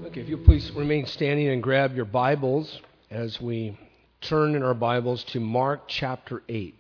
Okay, if you'll please remain standing and grab your Bibles as we turn in our Bibles to Mark chapter 8.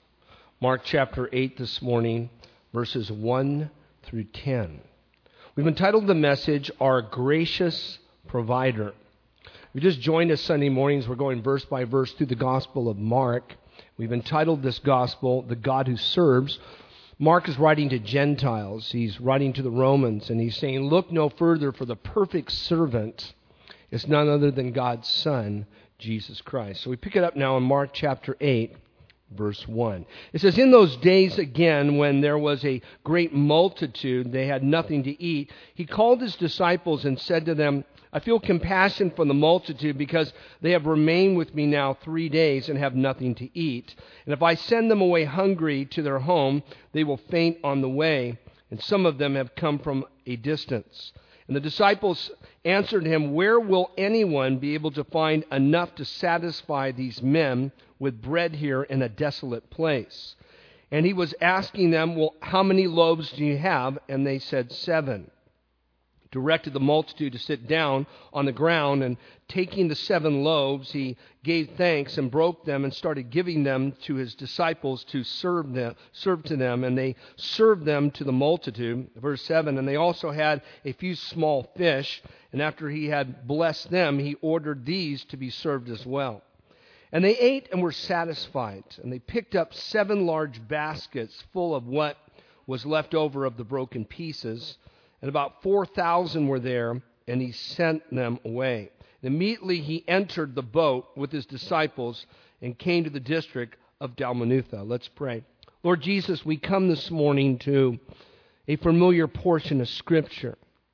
Mark chapter 8 this morning, verses 1 through 10. We've entitled the message, Our Gracious Provider. If you just joined us Sunday mornings, we're going verse by verse through the Gospel of Mark. We've entitled this Gospel, The God Who Serves. Mark is writing to Gentiles. He's writing to the Romans, and he's saying, look no further, for the perfect servant is none other than God's Son, Jesus Christ. So we pick it up now in Mark chapter 8, verse 1. It says, in those days again, when there was a great multitude, they had nothing to eat, he called his disciples and said to them, I feel compassion for the multitude because they have remained with me now 3 days and have nothing to eat. And if I send them away hungry to their home, they will faint on the way. And some of them have come from a distance. And the disciples answered him, where will anyone be able to find enough to satisfy these men with bread here in a desolate place? And he was asking them, well, how many loaves do you have? And they said 7. Directed the multitude to sit down on the ground, and taking the 7 loaves, he gave thanks and broke them and started giving them to his disciples to serve to them, and they served them to the multitude. Verse 7, and they also had a few small fish, and after he had blessed them, he ordered these to be served as well. And they ate and were satisfied, and they picked up 7 large baskets full of what was left over of the broken pieces. And about 4,000 were there, and he sent them away. And immediately he entered the boat with his disciples and came to the district of Dalmanutha. Let's pray. Lord Jesus, we come this morning to a familiar portion of Scripture.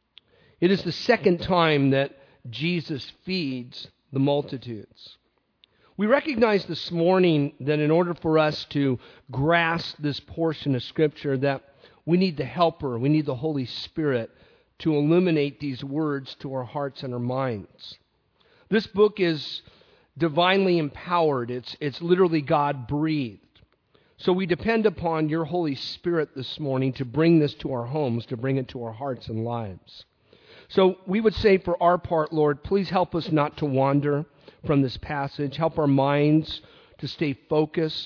It is the second time that Jesus feeds the multitudes. We recognize this morning that in order for us to grasp this portion of Scripture, that we need the Helper, we need the Holy Spirit to illuminate these words to our hearts and our minds. This book is divinely empowered. It's literally God-breathed. So we depend upon your Holy Spirit this morning to bring this to our homes, to bring it to our hearts and lives. So we would say for our part, Lord, please help us not to wander from this passage. Help our minds to stay focused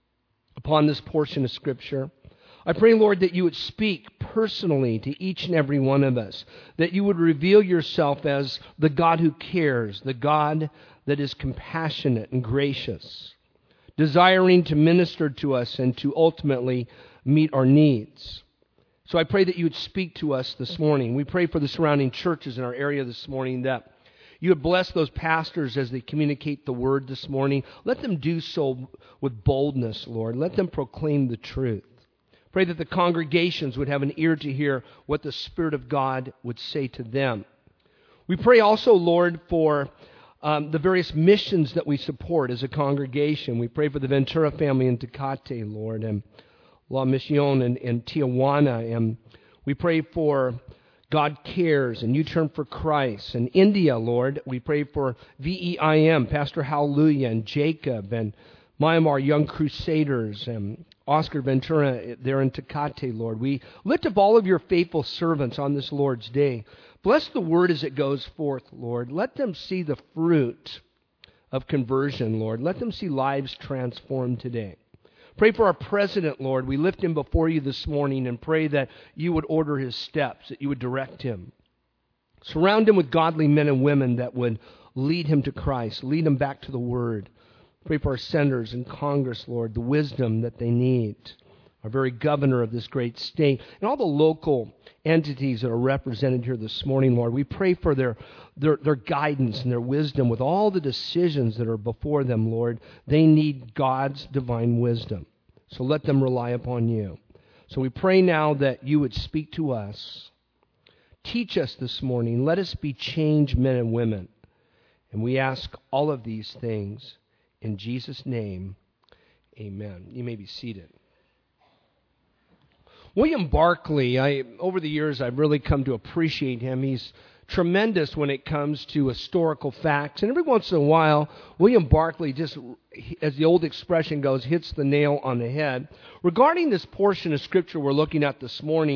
upon this portion of Scripture. I pray, Lord, that you would speak personally to each and every one of us, that you would reveal yourself as the God who cares, the God that is compassionate and gracious, desiring to minister to us and to ultimately meet our needs. So I pray that you would speak to us this morning. We pray for the surrounding churches in our area this morning, that you would bless those pastors as they communicate the word this morning. Let them do so with boldness, Lord. Let them proclaim the truth. Pray that the congregations would have an ear to hear what the Spirit of God would say to them. We pray also, Lord, for the various missions that we support as a congregation. We pray for the Ventura family in Tecate, Lord, and La Misión in Tijuana. And we pray for God Cares and U-Turn for Christ. In India, Lord, we pray for VEIM, Pastor Hallelujah, and Jacob, and Myanmar Young Crusaders, and Oscar Ventura there in Tecate, Lord. We lift up all of your faithful servants on this Lord's Day. Bless the word as it goes forth, Lord. Let them see the fruit of conversion, Lord. Let them see lives transformed today. Pray for our president, Lord. We lift him before you this morning and pray that you would order his steps, that you would direct him. Surround him with godly men and women that would lead him to Christ, lead him back to the Word. Pray for our senators in Congress, Lord, the wisdom that they need. Our very governor of this great state, and all the local entities that are represented here this morning, Lord. We pray for their guidance and their wisdom with all the decisions that are before them, Lord. They need God's divine wisdom. So let them rely upon you. So we pray now that you would speak to us. Teach us this morning. Let us be changed men and women. And we ask all of these things in Jesus' name, amen. You may be seated. William Barclay, over the years, I've really come to appreciate him. He's tremendous when it comes to historical facts. And every once in a while, William Barclay just, as the old expression goes, hits the nail on the head. Regarding this portion of Scripture we're looking at this morning,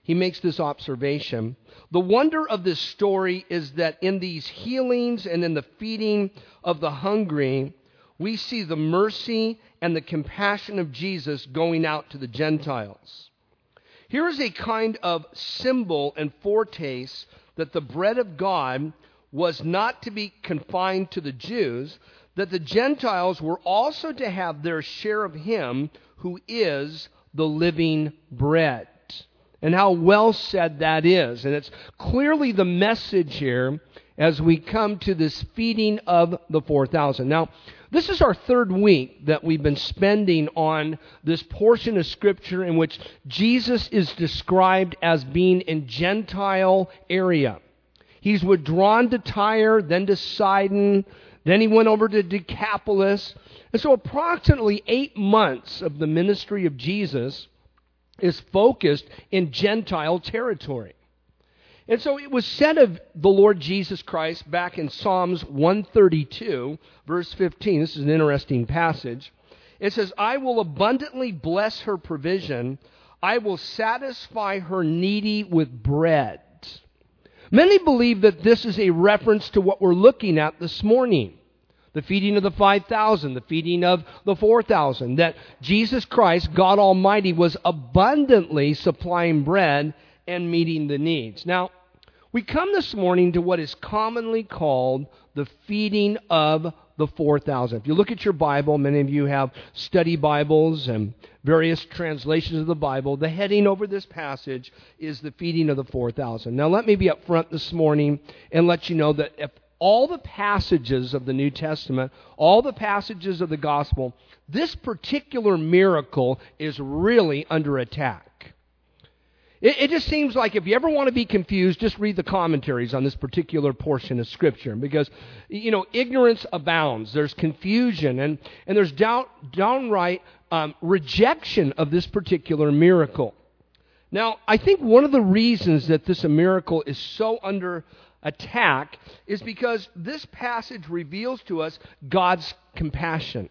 he makes this observation. The wonder of this story is that in these healings and in the feeding of the hungry, we see the mercy and the compassion of Jesus going out to the Gentiles. Here is a kind of symbol and foretaste that the bread of God was not to be confined to the Jews, that the Gentiles were also to have their share of Him who is the living bread. And how well said that is. And it's clearly the message here as we come to this feeding of the 4,000. Now, this is our third week that we've been spending on this portion of Scripture in which Jesus is described as being in Gentile area. He's withdrawn to Tyre, then to Sidon, then he went over to Decapolis. And so approximately 8 months of the ministry of Jesus is focused in Gentile territory. And so it was said of the Lord Jesus Christ back in Psalms 132, verse 15. This is an interesting passage. It says, I will abundantly bless her provision. I will satisfy her needy with bread. Many believe that this is a reference to what we're looking at this morning. The feeding of the 5,000, the feeding of the 4,000, that Jesus Christ, God Almighty, was abundantly supplying bread and meeting the needs. Now, we come this morning to what is commonly called the feeding of the 4,000. If you look at your Bible, many of you have study Bibles and various translations of the Bible. The heading over this passage is the feeding of the 4,000. Now, let me be up front this morning and let you know that if all the passages of the New Testament, all the passages of the Gospel, this particular miracle is really under attack. It just seems like if you ever want to be confused, just read the commentaries on this particular portion of Scripture. Because, ignorance abounds. There's confusion and there's downright rejection of this particular miracle. Now, I think one of the reasons that this miracle is so under attack is because this passage reveals to us God's compassion.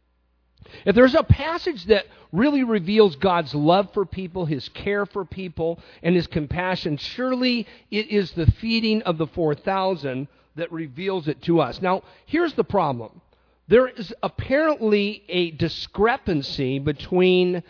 If there's a passage that really reveals God's love for people, His care for people, and His compassion, surely it is the feeding of the 4,000 that reveals it to us. Now, here's the problem. There is apparently a discrepancy between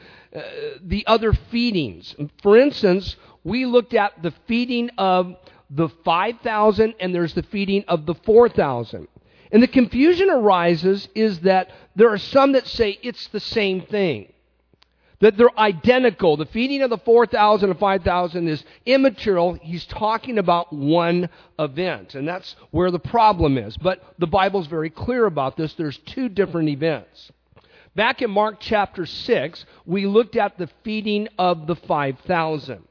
the other feedings. For instance, we looked at the feeding of the 5,000 and there's the feeding of the 4,000. And the confusion arises is that there are some that say it's the same thing, that they're identical. The feeding of the 4,000 and 5,000 is immaterial. He's talking about one event, and that's where the problem is. But the Bible's very clear about this. There's two different events. Back in Mark chapter 6, we looked at the feeding of the 5,000.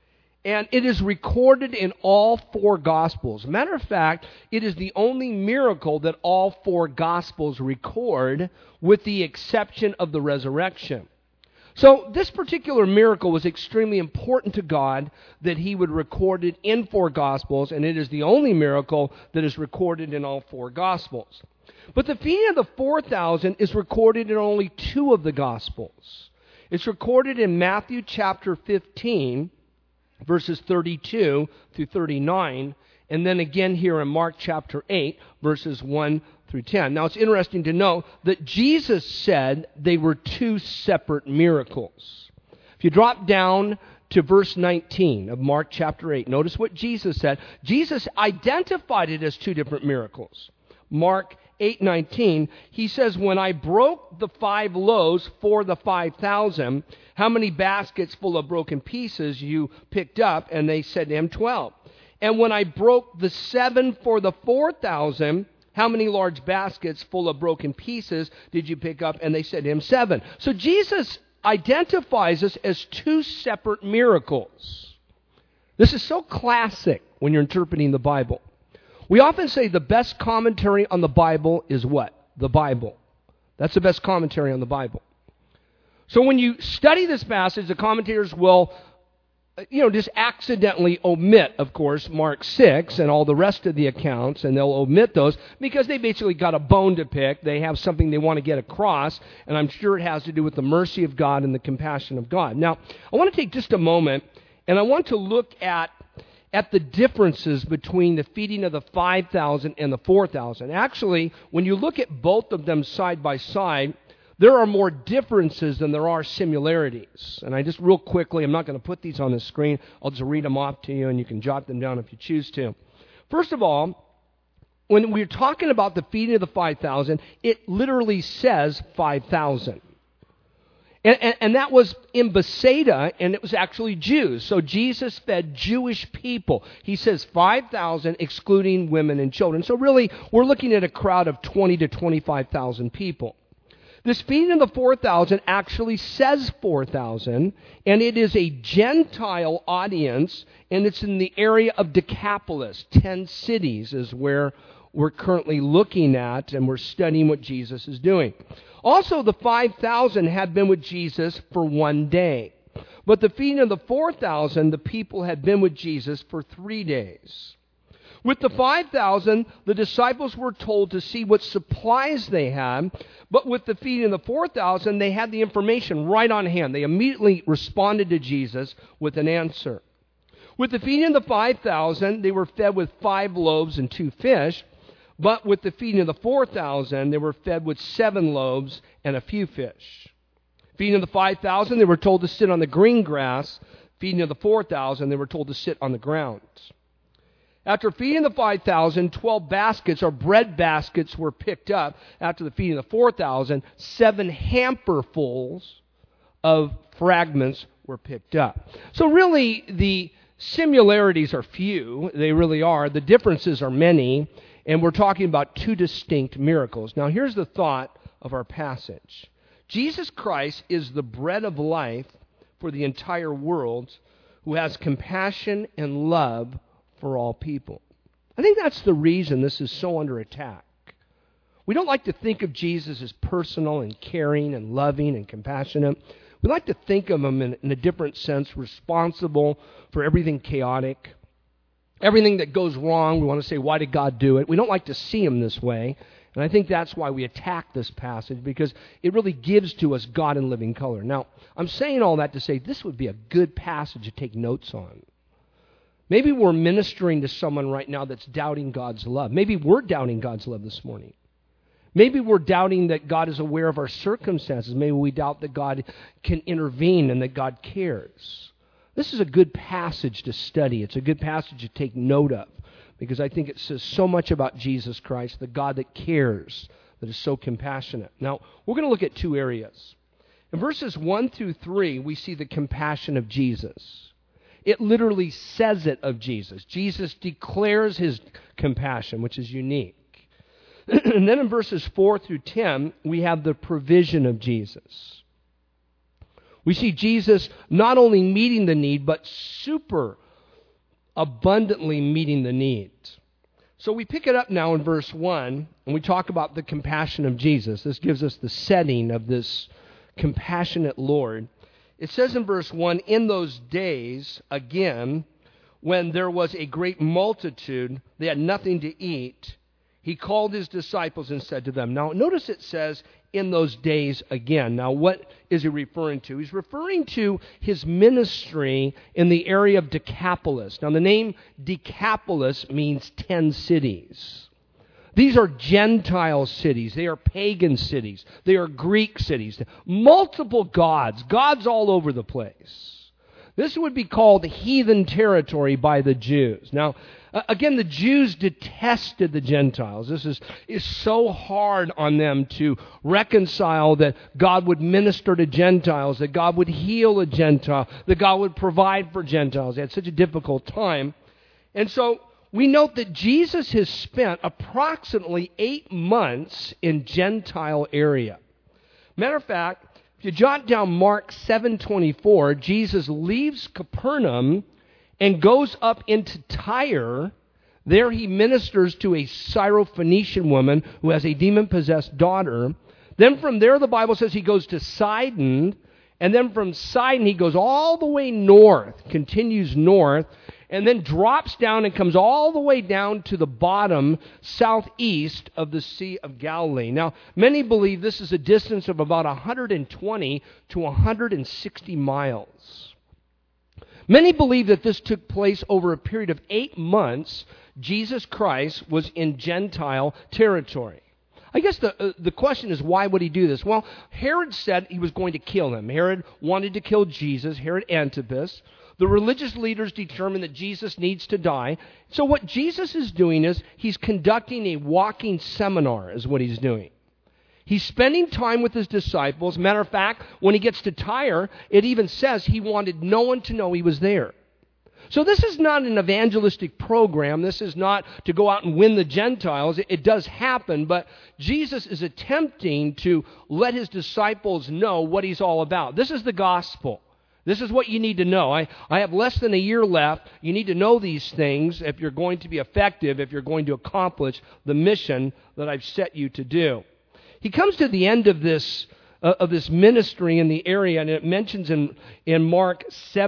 And it is recorded in all four Gospels. Matter of fact, it is the only miracle that all four Gospels record, with the exception of the resurrection. So this particular miracle was extremely important to God that He would record it in four Gospels, and it is the only miracle that is recorded in all four Gospels. But the feeding of the 4,000 is recorded in only two of the Gospels. It's recorded in Matthew chapter 15, verses 32 through 39, and then again here in Mark chapter 8, verses 1 through 10. Now, it's interesting to know that Jesus said they were two separate miracles. If you drop down to verse 19 of Mark chapter 8, notice what Jesus said. Jesus identified it as two different miracles. Mark 8:19, he says, when I broke the 5 loaves for the 5,000, how many baskets full of broken pieces you picked up? And they said to him, 12. And when I broke the 7 for the 4,000, how many large baskets full of broken pieces did you pick up? And they said to him, 7. So Jesus identifies us as two separate miracles. This is so classic when you're interpreting the Bible. We often say the best commentary on the Bible is what? The Bible. That's the best commentary on the Bible. So when you study this passage, the commentators will, just accidentally omit, of course, Mark 6 and all the rest of the accounts, and they'll omit those because they basically got a bone to pick. They have something they want to get across, and I'm sure it has to do with the mercy of God and the compassion of God. Now, I want to take just a moment And I want to look at the differences between the feeding of the 5,000 and the 4,000. Actually, when you look at both of them side by side, there are more differences than there are similarities. And I just real quickly, I'm not going to put these on the screen. I'll just read them off to you, and you can jot them down if you choose to. First of all, when we're talking about the feeding of the 5,000, it literally says 5,000. And that was in Bethsaida, and it was actually Jews. So Jesus fed Jewish people. He says 5,000, excluding women and children. So really, we're looking at a crowd of 20 to 25,000 people. This feeding of the 4,000 actually says 4,000, and it is a Gentile audience, and it's in the area of Decapolis. 10 cities is where we're currently looking at, and we're studying what Jesus is doing. Also, the 5,000 had been with Jesus for one day. But the feeding of the 4,000, the people had been with Jesus for 3 days. With the 5,000, the disciples were told to see what supplies they had. But with the feeding of the 4,000, they had the information right on hand. They immediately responded to Jesus with an answer. With the feeding of the 5,000, they were fed with 5 loaves and 2 fish. But with the feeding of the 4,000, they were fed with 7 loaves and a few fish. Feeding of the 5,000, they were told to sit on the green grass. Feeding of the 4,000, they were told to sit on the ground. After feeding the 5,000, 12 baskets or bread baskets were picked up. After the feeding of the 4,000, 7 hamperfuls of fragments were picked up. So really, the similarities are few. They really are. The differences are many. And we're talking about 2 distinct miracles. Now, here's the thought of our passage. Jesus Christ is the bread of life for the entire world, who has compassion and love for all people. I think that's the reason this is so under attack. We don't like to think of Jesus as personal and caring and loving and compassionate. We like to think of him in a different sense, responsible for everything chaotic. Everything that goes wrong, we want to say, why did God do it? We don't like to see him this way. And I think that's why we attack this passage, because it really gives to us God in living color. Now, I'm saying all that to say this would be a good passage to take notes on. Maybe we're ministering to someone right now that's doubting God's love. Maybe we're doubting God's love this morning. Maybe we're doubting that God is aware of our circumstances. Maybe we doubt that God can intervene and that God cares. This is a good passage to study. It's a good passage to take note of, because I think it says so much about Jesus Christ, the God that cares, that is so compassionate. Now, we're going to look at 2 areas. In verses 1 through 3, we see the compassion of Jesus. It literally says it of Jesus. Jesus declares his compassion, which is unique. And then in verses 4 through 10, we have the provision of Jesus. We see Jesus not only meeting the need, but super abundantly meeting the need. So we pick it up now in verse 1, and we talk about the compassion of Jesus. This gives us the setting of this compassionate Lord. It says in verse 1, in those days, again, when there was a great multitude, they had nothing to eat, he called his disciples and said to them. Now, notice it says, in those days again. Now, what is he referring to? He's referring to his ministry in the area of Decapolis. Now, the name Decapolis means 10 cities. These are Gentile cities. They are pagan cities. They are Greek cities. Multiple gods all over the place. This would be called heathen territory by the Jews. Now, again, the Jews detested the Gentiles. This is so hard on them to reconcile that God would minister to Gentiles, that God would heal a Gentile, that God would provide for Gentiles. They had such a difficult time. And so we note that Jesus has spent approximately 8 months in Gentile area. Matter of fact, if you jot down Mark 7:24, Jesus leaves Capernaum and goes up into Tyre. There he ministers to a Syrophoenician woman who has a demon-possessed daughter. Then from there, the Bible says he goes to Sidon. And then from Sidon, he goes all the way north, continues north, and then drops down and comes all the way down to the bottom, southeast of the Sea of Galilee. Now, many believe this is a distance of about 120 to 160 miles. Many believe that this took place over a period of 8 months. Jesus Christ was in Gentile territory. I guess the question is, why would he do this? Well, Herod said he was going to kill him. Herod wanted to kill Jesus, Herod Antipas. The religious leaders determined that Jesus needs to die. So what Jesus is doing is he's conducting a walking seminar, is what he's doing. He's spending time with his disciples. Matter of fact, when he gets to Tyre, it even says he wanted no one to know he was there. So this is not an evangelistic program. This is not to go out and win the Gentiles. It does happen, but Jesus is attempting to let his disciples know what he's all about. This is the gospel. This is what you need to know. I have less than a year left. You need to know these things if you're going to be effective, if you're going to accomplish the mission that I've set you to do. He comes to the end of this ministry in the area, and it mentions in Mark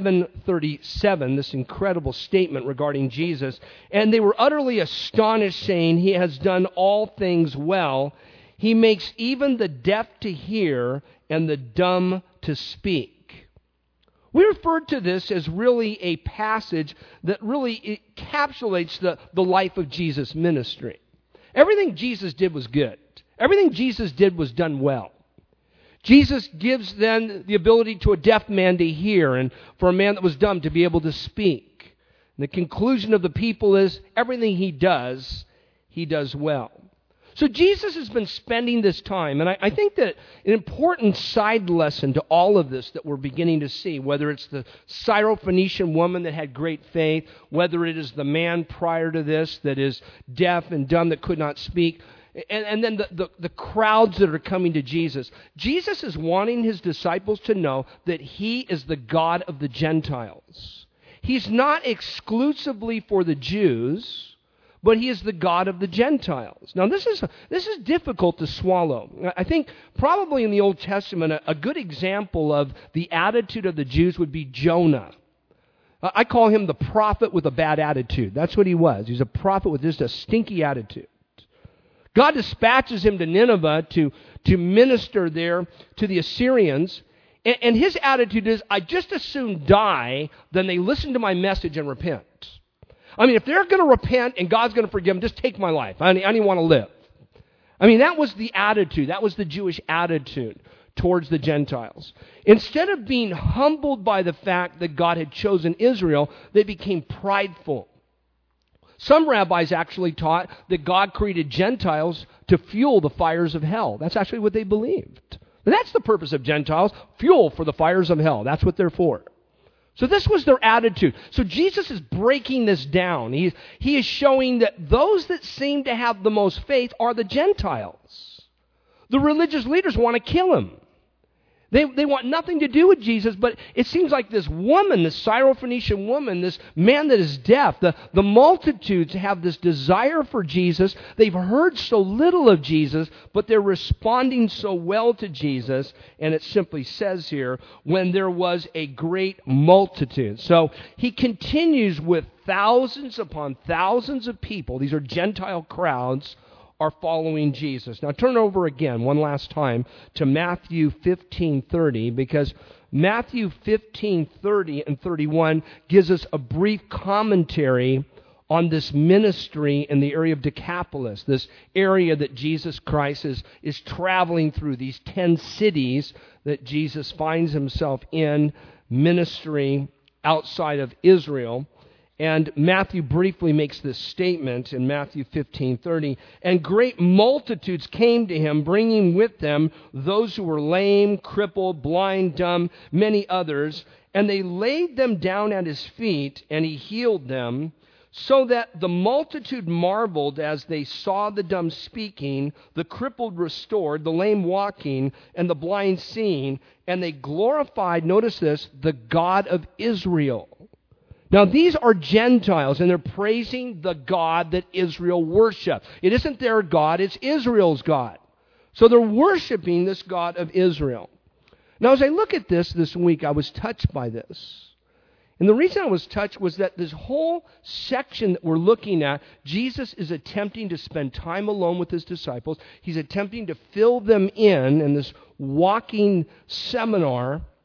7:37 this incredible statement regarding Jesus. And they were utterly astonished, saying, "He has done all things well. He makes even the deaf to hear and the dumb to speak." We refer to this as really a passage that really encapsulates the life of Jesus' ministry. Everything Jesus did was good. Everything Jesus did was done well. Jesus gives then the ability to a deaf man to hear, and for a man that was dumb to be able to speak. And the conclusion of the people is everything he does well. So Jesus has been spending this time, and I think that an important side lesson to all of this that we're beginning to see, whether it's the Syrophoenician woman that had great faith, whether it is the man prior to this that is deaf and dumb that could not speak, and then the crowds that are coming to Jesus. Jesus is wanting his disciples to know that he is the God of the Gentiles. He's not exclusively for the Jews, but he is the God of the Gentiles. Now, this is difficult to swallow. I think probably in the Old Testament, a good example of the attitude of the Jews would be Jonah. I call him the prophet with a bad attitude. That's what he was. He's a prophet with just a stinky attitude. God dispatches him to Nineveh to minister there to the Assyrians. And his attitude is, I just as soon die than they listen to my message and repent. I mean, if they're going to repent and God's going to forgive them, just take my life. I didn't want to live. I mean, that was the attitude. That was the Jewish attitude towards the Gentiles. Instead of being humbled by the fact that God had chosen Israel, they became prideful. Some rabbis actually taught that God created Gentiles to fuel the fires of hell. That's actually what they believed. And that's the purpose of Gentiles, fuel for the fires of hell. That's what they're for. So this was their attitude. So Jesus is breaking this down. He is showing that those that seem to have the most faith are the Gentiles. The religious leaders want to kill him. They want nothing to do with Jesus, but it seems like this woman, this Syrophoenician woman, this man that is deaf, the multitudes have this desire for Jesus. They've heard so little of Jesus, but they're responding so well to Jesus. And it simply says here, when there was a great multitude. So he continues with thousands upon thousands of people. These are Gentile crowds are following Jesus. Now turn over again one last time to Matthew 15:30, because Matthew 15:30 and 31 gives us a brief commentary on this ministry in the area of Decapolis, this area that Jesus Christ is traveling through, these 10 cities that Jesus finds himself in ministry outside of Israel. And Matthew briefly makes this statement in Matthew 15:30. And great multitudes came to him, bringing with them those who were lame, crippled, blind, dumb, many others. And they laid them down at his feet, and he healed them, so that the multitude marveled as they saw the dumb speaking, the crippled restored, the lame walking, and the blind seeing. And they glorified, notice this, the God of Israel. Now, these are Gentiles, and they're praising the God that Israel worshipped. It isn't their God, it's Israel's God. So they're worshiping this God of Israel. Now, as I look at this week, I was touched by this. And the reason I was touched was that this whole section that we're looking at, Jesus is attempting to spend time alone with his disciples. He's attempting to fill them in this walking seminar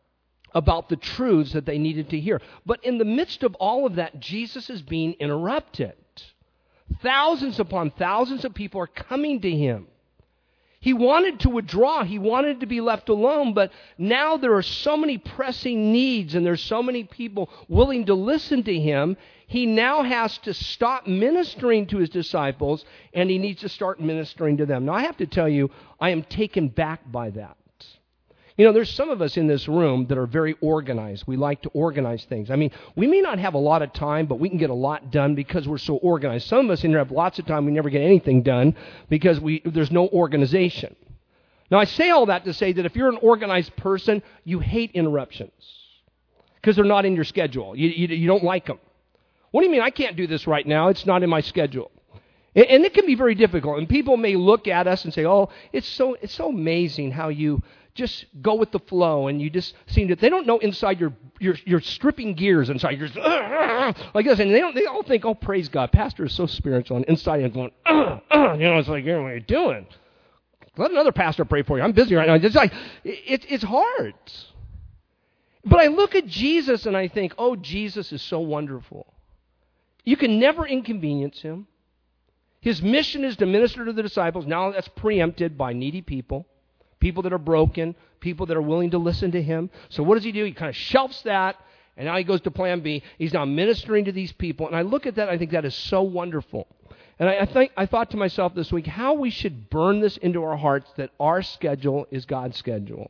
about the truths that they needed to hear. But in the midst of all of that, Jesus is being interrupted. Thousands upon thousands of people are coming to him. He wanted to withdraw. He wanted to be left alone, but now there are so many pressing needs and there's so many people willing to listen to him. He now has to stop ministering to his disciples and he needs to start ministering to them. Now, I have to tell you, I am taken back by that. You know, there's some of us in this room that are very organized. We like to organize things. I mean, we may not have a lot of time, but we can get a lot done because we're so organized. Some of us in here have lots of time. We never get anything done because there's no organization. Now, I say all that to say that if you're an organized person, you hate interruptions because they're not in your schedule. You don't like them. What do you mean? I can't do this right now. It's not in my schedule. And it can be very difficult. And people may look at us and say, oh, it's so amazing how you just go with the flow, and you just seem to, they don't know inside you're stripping gears inside, you're just, like this, and they all think, oh, praise God, pastor is so spiritual, and inside you're going, it's like, what are you doing? Let another pastor pray for you. I'm busy right now. It's like, it's hard. But I look at Jesus and I think, oh, Jesus is so wonderful. You can never inconvenience him. His mission is to minister to the disciples. Now that's preempted by needy people. People that are broken, people that are willing to listen to him. So what does he do? He kind of shelves that, and now he goes to plan B. He's now ministering to these people. And I look at that, I think that is so wonderful. And I thought to myself this week, how we should burn this into our hearts that our schedule is God's schedule.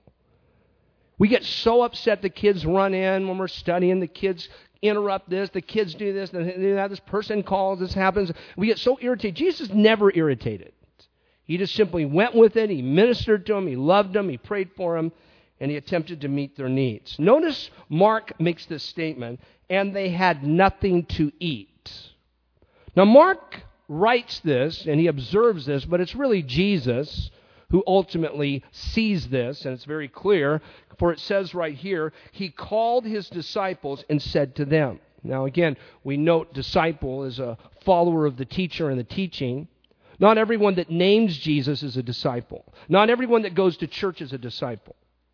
We get so upset the kids run in when we're studying, the kids interrupt this, the kids do this, this person calls, this happens. We get so irritated. Jesus never irritated. He just simply went with it. He ministered to them. He loved them. He prayed for them. And he attempted to meet their needs. Notice Mark makes this statement, and they had nothing to eat. Now, Mark writes this, and he observes this, but it's really Jesus who ultimately sees this, and it's very clear, for it says right here, he called his disciples and said to them. Now, again, we note disciple is a follower of the teacher and the teaching. Not everyone that names Jesus is a disciple. Not everyone that goes to church is a disciple.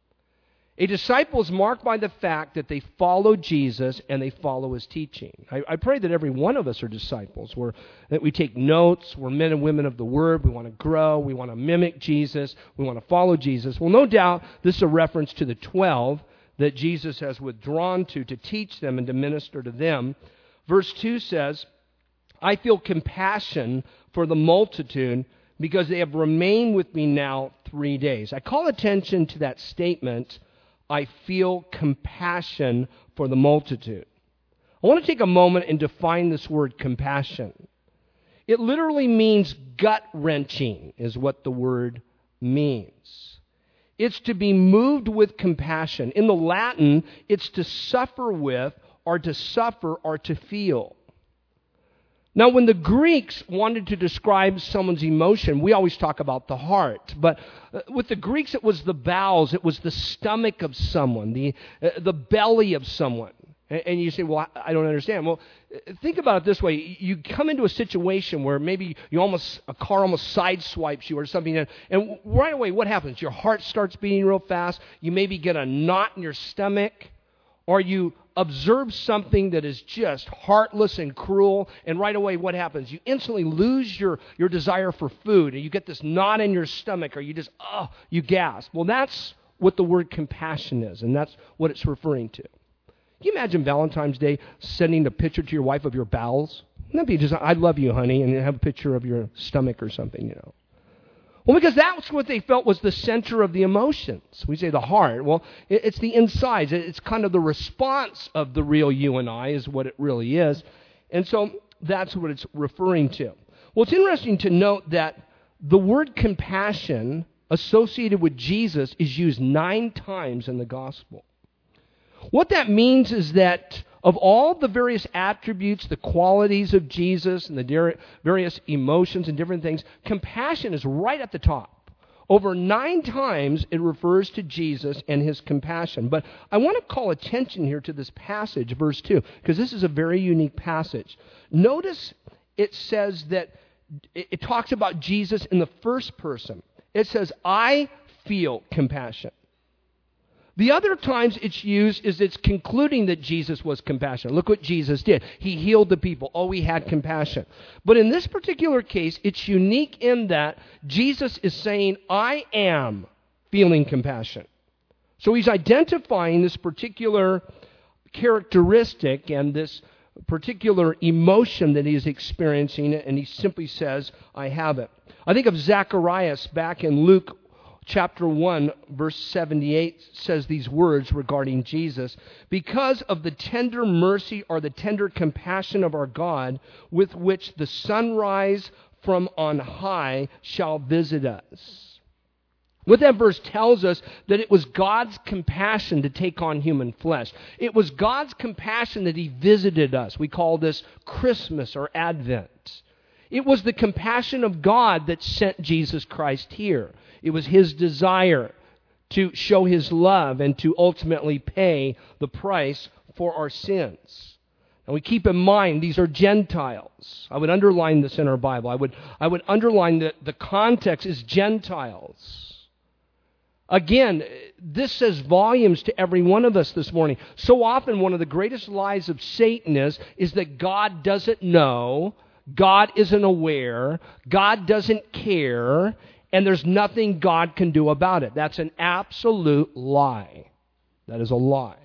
A disciple is marked by the fact that they follow Jesus and they follow his teaching. I pray that every one of us are disciples, that we take notes, we're men and women of the Word, we want to grow, we want to mimic Jesus, we want to follow Jesus. Well, no doubt this is a reference to the 12 that Jesus has withdrawn to teach them and to minister to them. Verse 2 says, I feel compassion for the multitude because they have remained with me now 3 days. I call attention to that statement, I feel compassion for the multitude. I want to take a moment and define this word compassion. It literally means gut-wrenching is what the word means. It's to be moved with compassion. In the Latin, it's to suffer with or to suffer or to feel. Now, when the Greeks wanted to describe someone's emotion, we always talk about the heart. But with the Greeks, it was the bowels, it was the stomach of someone, the belly of someone. And you say, well, I don't understand. Well, think about it this way. You come into a situation where maybe a car almost sideswipes you or something, and right away, what happens? Your heart starts beating real fast. You maybe get a knot in your stomach, or you observe something that is just heartless and cruel, and right away what happens? You instantly lose your desire for food, and you get this knot in your stomach, or you just, you gasp. Well, that's what the word compassion is, and that's what it's referring to. Can you imagine Valentine's Day sending a picture to your wife of your bowels? Wouldn't that be just, I love you, honey, and have a picture of your stomach or something, you know? Well, because that's what they felt was the center of the emotions. We say the heart. Well, it's the insides. It's kind of the response of the real you and I is what it really is. And so that's what it's referring to. Well, it's interesting to note that the word compassion associated with Jesus is used 9 times in the gospel. What that means is that of all the various attributes, the qualities of Jesus and the various emotions and different things, compassion is right at the top. Over 9 times it refers to Jesus and his compassion. But I want to call attention here to this passage, verse 2, because this is a very unique passage. Notice it says that it talks about Jesus in the first person. It says, I feel compassion. The other times it's used is it's concluding that Jesus was compassionate. Look what Jesus did. He healed the people. Oh, he had compassion. But in this particular case, it's unique in that Jesus is saying, I am feeling compassion. So he's identifying this particular characteristic and this particular emotion that he is experiencing, and he simply says, I have it. I think of Zacharias back in Luke chapter 1, verse 78 says these words regarding Jesus. Because of the tender mercy or the tender compassion of our God, with which the sunrise from on high shall visit us. What that verse tells us that it was God's compassion to take on human flesh. It was God's compassion that he visited us. We call this Christmas or Advent. It was the compassion of God that sent Jesus Christ here. It was his desire to show his love and to ultimately pay the price for our sins. And we keep in mind, these are Gentiles. I would underline this in our Bible. I would underline that the context is Gentiles. Again, this says volumes to every one of us this morning. So often one of the greatest lies of Satan is that God doesn't know, God isn't aware, God doesn't care, and there's nothing God can do about it. That's an absolute lie. That is a lie.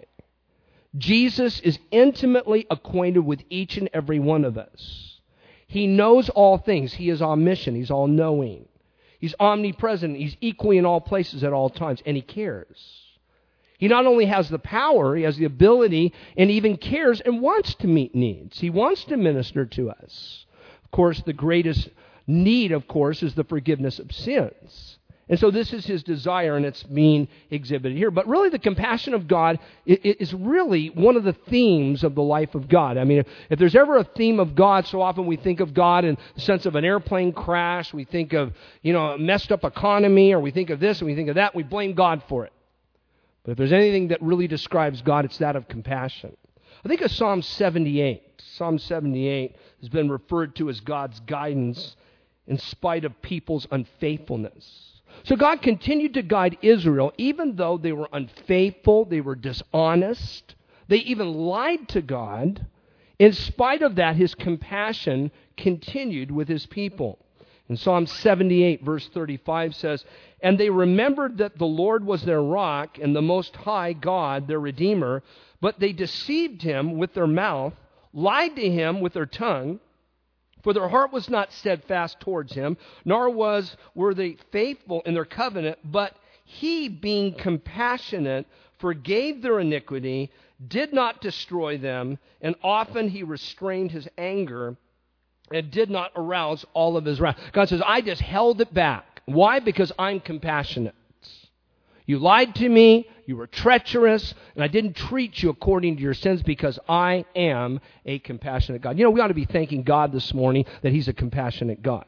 Jesus is intimately acquainted with each and every one of us. He knows all things. He is omniscient. He's all-knowing. He's omnipresent. He's equally in all places at all times, and he cares. He not only has the power, he has the ability, and even cares and wants to meet needs. He wants to minister to us. Of course, the greatest need, of course, is the forgiveness of sins. And so this is his desire, and it's being exhibited here. But really, the compassion of God is really one of the themes of the life of God. I mean, if there's ever a theme of God, so often we think of God in the sense of an airplane crash. We think of, a messed up economy, or we think of this and we think of that. We blame God for it. But if there's anything that really describes God, it's that of compassion. I think of Psalm 78. Psalm 78 has been referred to as God's guidance in spite of people's unfaithfulness. So God continued to guide Israel even though they were unfaithful, they were dishonest, they even lied to God. In spite of that, his compassion continued with his people. In Psalm 78, verse 35 says, And they remembered that the Lord was their rock and the Most High God, their Redeemer, but they deceived him with their mouth, lied to him with their tongue, for their heart was not steadfast towards him, nor were they faithful in their covenant, but he, being compassionate, forgave their iniquity, did not destroy them, and often he restrained his anger and did not arouse all of his wrath. God says, I just held it back. Why? Because I'm compassionate. You lied to me, you were treacherous, and I didn't treat you according to your sins because I am a compassionate God. We ought to be thanking God this morning that he's a compassionate God.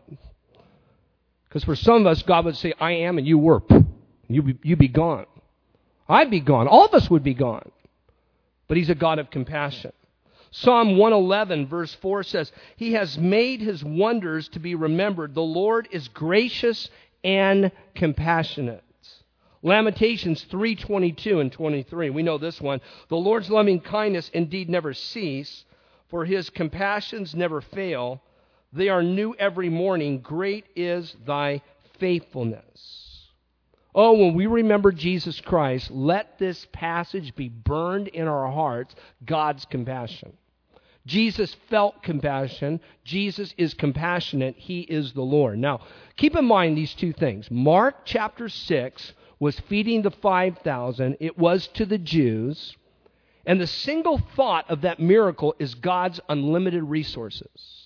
Because for some of us, God would say, I am, and you were. You be gone. I'd be gone. All of us would be gone. But he's a God of compassion. Psalm 111, verse 4 says, He has made his wonders to be remembered. The Lord is gracious and compassionate. Lamentations 3:22 and 23. We know this one. The Lord's loving kindness indeed never cease, for his compassions never fail. They are new every morning. Great is thy faithfulness. Oh, when we remember Jesus Christ, let this passage be burned in our hearts, God's compassion. Jesus felt compassion. Jesus is compassionate. He is the Lord. Now, keep in mind these two things. Mark chapter 6 was feeding the 5,000. It was to the Jews. And the single thought of that miracle is God's unlimited resources.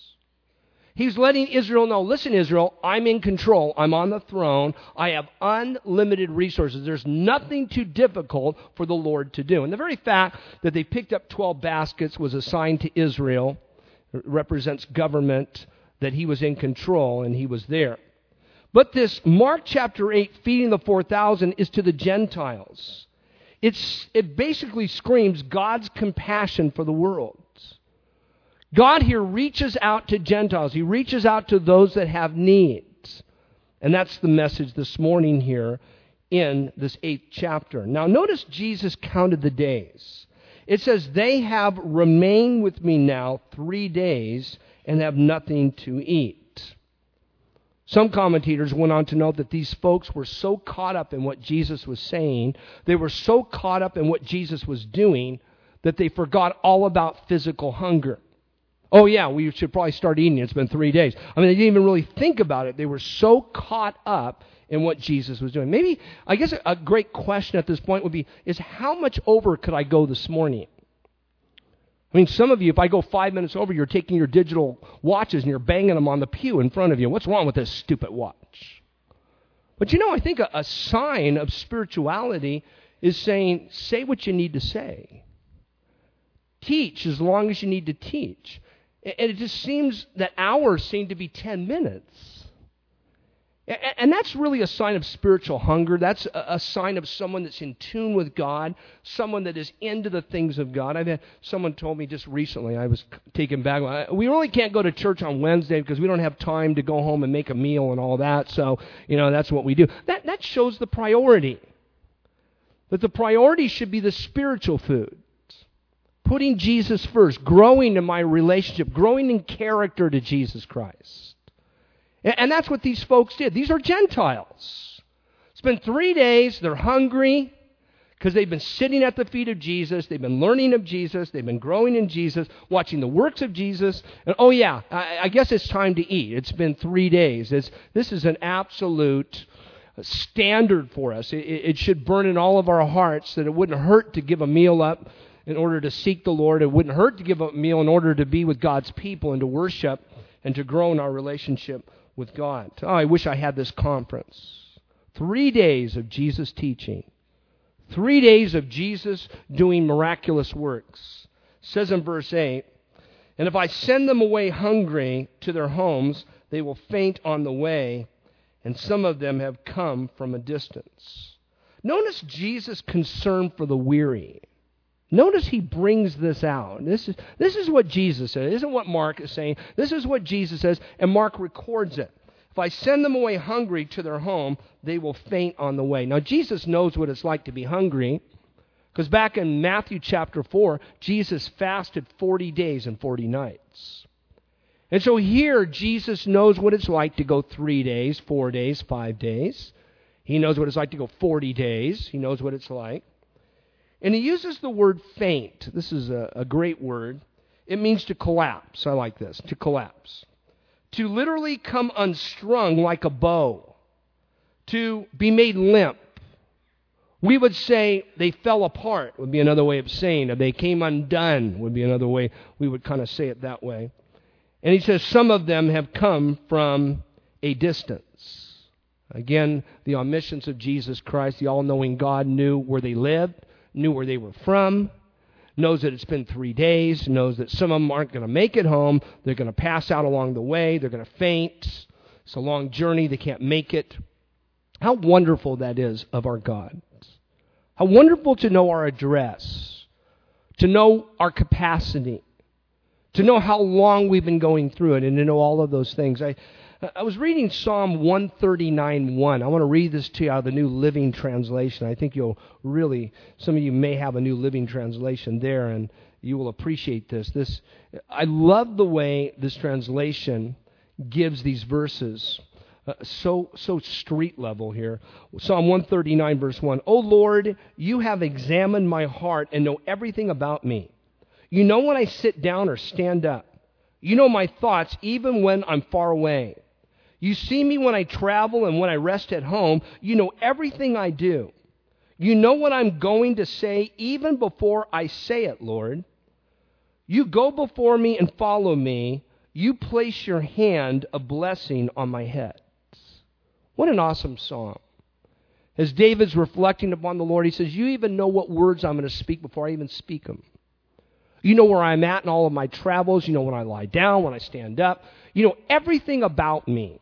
He's letting Israel know, listen, Israel, I'm in control. I'm on the throne. I have unlimited resources. There's nothing too difficult for the Lord to do. And the very fact that they picked up 12 baskets was a sign to Israel. It represents government, that he was in control and he was there. But this Mark chapter 8, feeding the 4,000, is to the Gentiles. It basically screams God's compassion for the world. God here reaches out to Gentiles. He reaches out to those that have needs. And that's the message this morning here in this 8th chapter. Now notice Jesus counted the days. It says, they have remained with me now 3 days and have nothing to eat. Some commentators went on to note that these folks were so caught up in what Jesus was saying, they were so caught up in what Jesus was doing, that they forgot all about physical hunger. Oh yeah, we should probably start eating. It's been 3 days. I mean, they didn't even really think about it. They were so caught up in what Jesus was doing. Maybe, I guess a great question at this point would be, is how much over could I go this morning? I mean, some of you, if I go 5 minutes over, you're taking your digital watches and you're banging them on the pew in front of you. What's wrong with this stupid watch? But I think a sign of spirituality is saying, say what you need to say. Teach as long as you need to teach. And it just seems that hours seem to be 10 minutes. And that's really a sign of spiritual hunger. That's a sign of someone that's in tune with God, someone that is into the things of God. I've had someone told me just recently, I was taken back, we really can't go to church on Wednesday because we don't have time to go home and make a meal and all that. So, that's what we do. That shows the priority. That the priority should be the spiritual food. Putting Jesus first, growing in my relationship, growing in character to Jesus Christ. And that's what these folks did. These are Gentiles. It's been 3 days. They're hungry because they've been sitting at the feet of Jesus. They've been learning of Jesus. They've been growing in Jesus, watching the works of Jesus. And I guess it's time to eat. It's been 3 days. This is an absolute standard for us. It should burn in all of our hearts that it wouldn't hurt to give a meal up in order to seek the Lord. It wouldn't hurt to give a meal in order to be with God's people and to worship and to grow in our relationship with God. Oh, I wish I had this conference. 3 days of Jesus teaching. 3 days of Jesus doing miraculous works. It says in verse 8, and if I send them away hungry to their homes, they will faint on the way, and some of them have come from a distance. Notice Jesus' concern for the weary. Notice he brings this out. This is what Jesus says. This isn't what Mark is saying. This is what Jesus says, and Mark records it. If I send them away hungry to their home, they will faint on the way. Now, Jesus knows what it's like to be hungry, because back in Matthew chapter 4, Jesus fasted 40 days and 40 nights. And so here, Jesus knows what it's like to go 3 days, 4 days, 5 days. He knows what it's like to go 40 days. He knows what it's like. And he uses the word faint. This is a great word. It means to collapse. I like this, to collapse. To literally come unstrung like a bow. To be made limp. We would say they fell apart, would be another way of saying it. They came undone, would be another way we would kind of say it that way. And he says some of them have come from a distance. Again, the omniscience of Jesus Christ, the all-knowing God, knew where they lived, knew where they were from, knows that it's been 3 days, knows that some of them aren't going to make it home, they're going to pass out along the way, they're going to faint, it's a long journey, they can't make it. How wonderful that is of our God. How wonderful to know our address, to know our capacity, to know how long we've been going through it, and to know all of those things. I was reading Psalm 139:1. I want to read this to you out of the New Living Translation. I think you'll really, some of you may have a New Living Translation there, and you will appreciate this. I love the way this translation gives these verses so street level here. Psalm 139, verse 1. O Lord, you have examined my heart and know everything about me. You know when I sit down or stand up. You know my thoughts even when I'm far away. You see me when I travel and when I rest at home. You know everything I do. You know what I'm going to say even before I say it, Lord. You go before me and follow me. You place your hand of blessing on my head. What an awesome psalm. As David's reflecting upon the Lord, he says, you even know what words I'm going to speak before I even speak them. You know where I'm at in all of my travels. You know when I lie down, when I stand up. You know everything about me.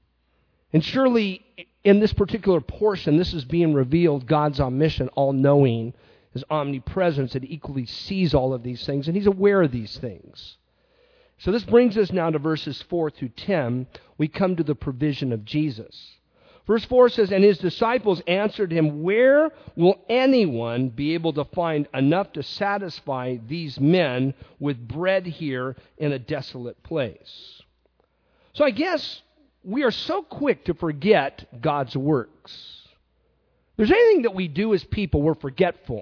And surely in this particular portion, this is being revealed, God's omniscient, all-knowing, His omnipresence, that equally sees all of these things, and He's aware of these things. So this brings us now to verses 4 through 10. We come to the provision of Jesus. Verse 4 says, and his disciples answered him, where will anyone be able to find enough to satisfy these men with bread here in a desolate place? So I guess we are so quick to forget God's works. If there's anything that we do as people, we're forgetful.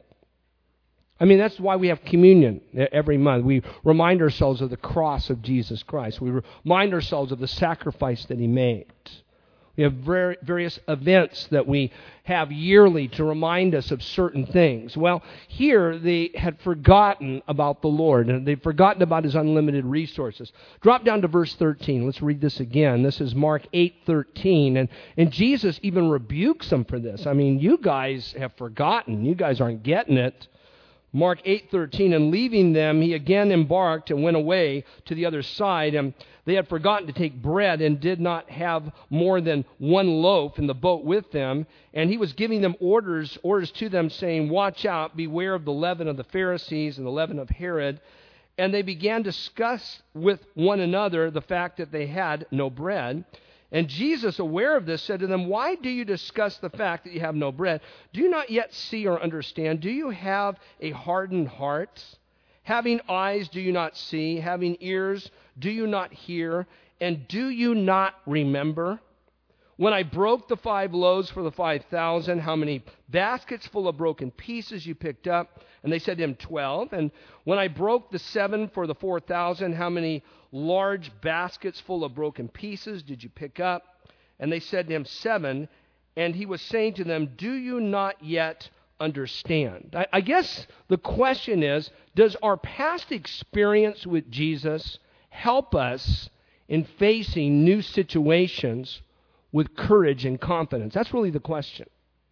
I mean, that's why we have communion every month. We remind ourselves of the cross of Jesus Christ. We remind ourselves of the sacrifice that He made. We have various events that we have yearly to remind us of certain things. Well, here they had forgotten about the Lord, and they'd forgotten about His unlimited resources. Drop down to verse 13. Let's read this again. This is Mark 8:13, and Jesus even rebukes them for this. I mean, you guys have forgotten. You guys aren't getting it. Mark 8:13, and leaving them, He again embarked and went away to the other side, and they had forgotten to take bread and did not have more than one loaf in the boat with them. And He was giving them orders to them, saying, watch out, beware of the leaven of the Pharisees and the leaven of Herod. And they began to discuss with one another the fact that they had no bread. And Jesus, aware of this, said to them, why do you discuss the fact that you have no bread? Do you not yet see or understand? Do you have a hardened heart? Having eyes, do you not see? Having ears, do you not hear? And do you not remember? When I broke the 5 loaves for the 5,000, how many baskets full of broken pieces you picked up? And they said to Him, 12. And when I broke the 7 for the 4,000, how many large baskets full of broken pieces did you pick up? And they said to Him, 7. And He was saying to them, do you not yet understand? I guess the question is, does our past experience with Jesus help us in facing new situations with courage and confidence? That's really the question.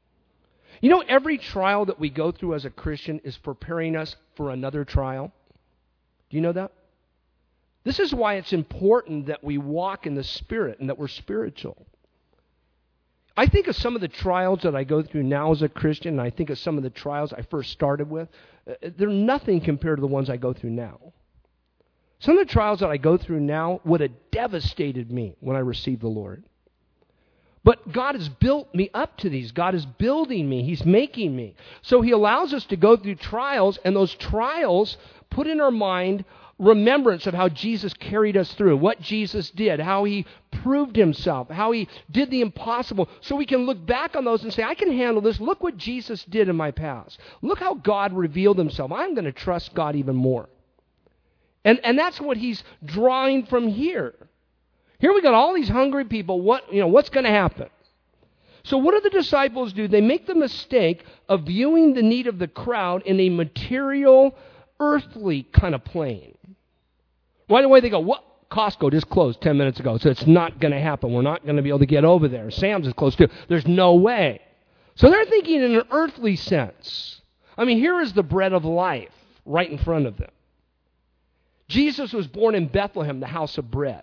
You know, every trial that we go through as a Christian is preparing us for another trial. Do you know that? This is why it's important that we walk in the Spirit and that we're spiritual. I think of some of the trials that I go through now as a Christian, and I think of some of the trials I first started with. They're nothing compared to the ones I go through now. Some of the trials that I go through now would have devastated me when I received the Lord. But God has built me up to these. God is building me. He's making me. So He allows us to go through trials, and those trials put in our mind remembrance of how Jesus carried us through, what Jesus did, how He proved Himself, how He did the impossible, so we can look back on those and say, I can handle this. Look what Jesus did in my past. Look how God revealed Himself. I'm going to trust God even more. And that's what He's drawing from here. Here we got all these hungry people. What's going to happen? So what do the disciples do? They make the mistake of viewing the need of the crowd in a material, earthly kind of plane. Right away they go, what? Costco just closed 10 minutes ago, so it's not going to happen. We're not going to be able to get over there. Sam's is closed too. There's no way. So they're thinking in an earthly sense. I mean, here is the bread of life right in front of them. Jesus was born in Bethlehem, the house of bread.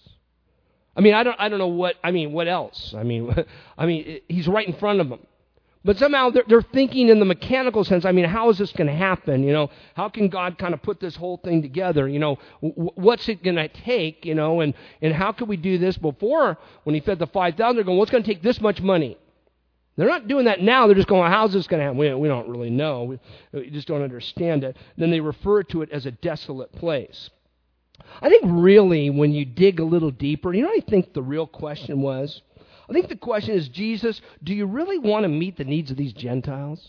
I mean, I don't know what else? I mean, He's right in front of them. But somehow they're thinking in the mechanical sense, I mean, how is this going to happen? How can God kind of put this whole thing together? What's it going to take? And how could we do this before when He fed the 5,000? They're going, what's going to take this much money? They're not doing that now. They're just going, how's this going to happen? We don't really know. We just don't understand it. Then they refer to it as a desolate place. I think really when you dig a little deeper, you know what I think the real question was? I think the question is, Jesus, do you really want to meet the needs of these Gentiles?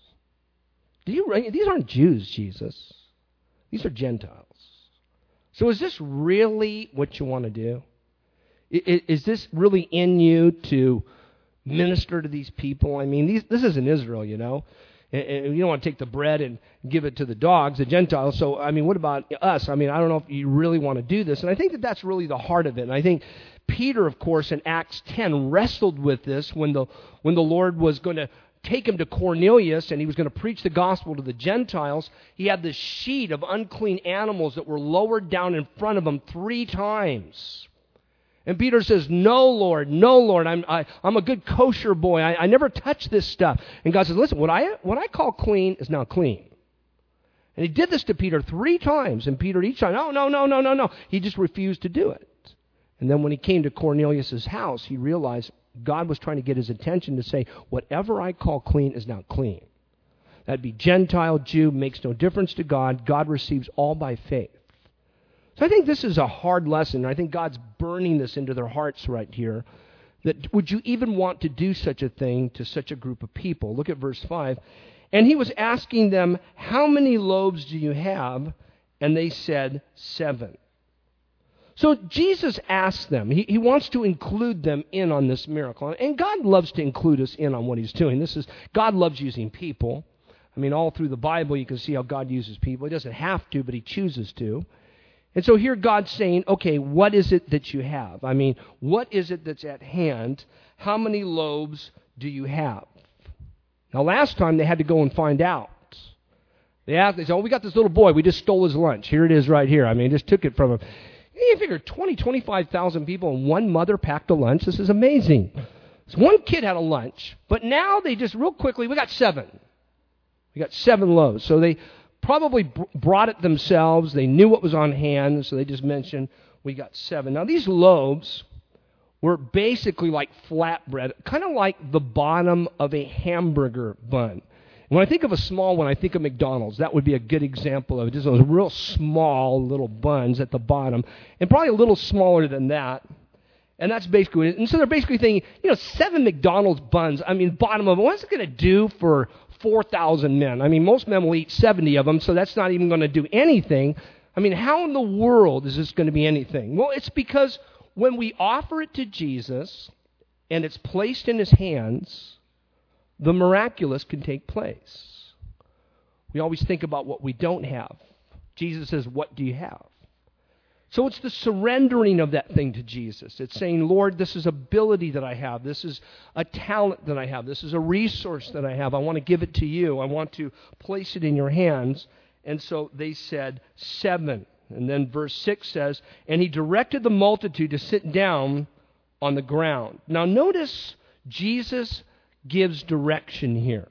These aren't Jews, Jesus. These are Gentiles. So is this really what you want to do? Is this really in you to minister to these people? I mean, this isn't Israel, And you don't want to take the bread and give it to the dogs, the Gentiles. So, I mean, what about us? I mean, I don't know if you really want to do this. And I think that's really the heart of it. And I think Peter, of course, in Acts 10 wrestled with this when the Lord was going to take him to Cornelius and He was going to preach the gospel to the Gentiles. He had this sheet of unclean animals that were lowered down in front of him 3 times. And Peter says, no, Lord, I'm a good kosher boy. I never touch this stuff. And God says, listen, what I call clean is now clean. And He did this to Peter 3 times. And Peter each time, no. He just refused to do it. And then when he came to Cornelius' house, he realized God was trying to get his attention to say, whatever I call clean is now clean. That'd be Gentile, Jew, makes no difference to God. God receives all by faith. So I think this is a hard lesson. I think God's burning this into their hearts right here. That would you even want to do such a thing to such a group of people? Look at verse 5. And he was asking them, how many loaves do you have? And they said, 7. So Jesus asked them, he wants to include them in on this miracle. And God loves to include us in on what he's doing. God loves using people. I mean, all through the Bible you can see how God uses people. He doesn't have to, but he chooses to. And so here God's saying, okay, what is it that you have? I mean, what is it that's at hand? How many loaves do you have? Now, last time they had to go and find out. They said, oh, we got this little boy. We just stole his lunch. Here it is right here. I mean, just took it from him. You figure 25,000 people and one mother packed a lunch. This is amazing. So one kid had a lunch, but now they just real quickly, we got 7. We got 7 loaves. So they probably brought it themselves. They knew what was on hand, so they just mentioned we got 7. Now, these loaves were basically like flatbread, kind of like the bottom of a hamburger bun. When I think of a small one, I think of McDonald's. That would be a good example of it. Just those real small little buns at the bottom, and probably a little smaller than that. And that's basically it. And so they're basically thinking, 7 McDonald's buns, I mean, bottom of it, what's it going to do for 4,000 men? I mean, most men will eat 70 of them, so that's not even going to do anything. I mean, how in the world is this going to be anything? Well, it's because when we offer it to Jesus and it's placed in his hands, the miraculous can take place. We always think about what we don't have. Jesus says, what do you have? So it's the surrendering of that thing to Jesus. It's saying, Lord, this is ability that I have. This is a talent that I have. This is a resource that I have. I want to give it to you. I want to place it in your hands. And so they said 7. And then verse 6 says, and he directed the multitude to sit down on the ground. Now notice Jesus gives direction here.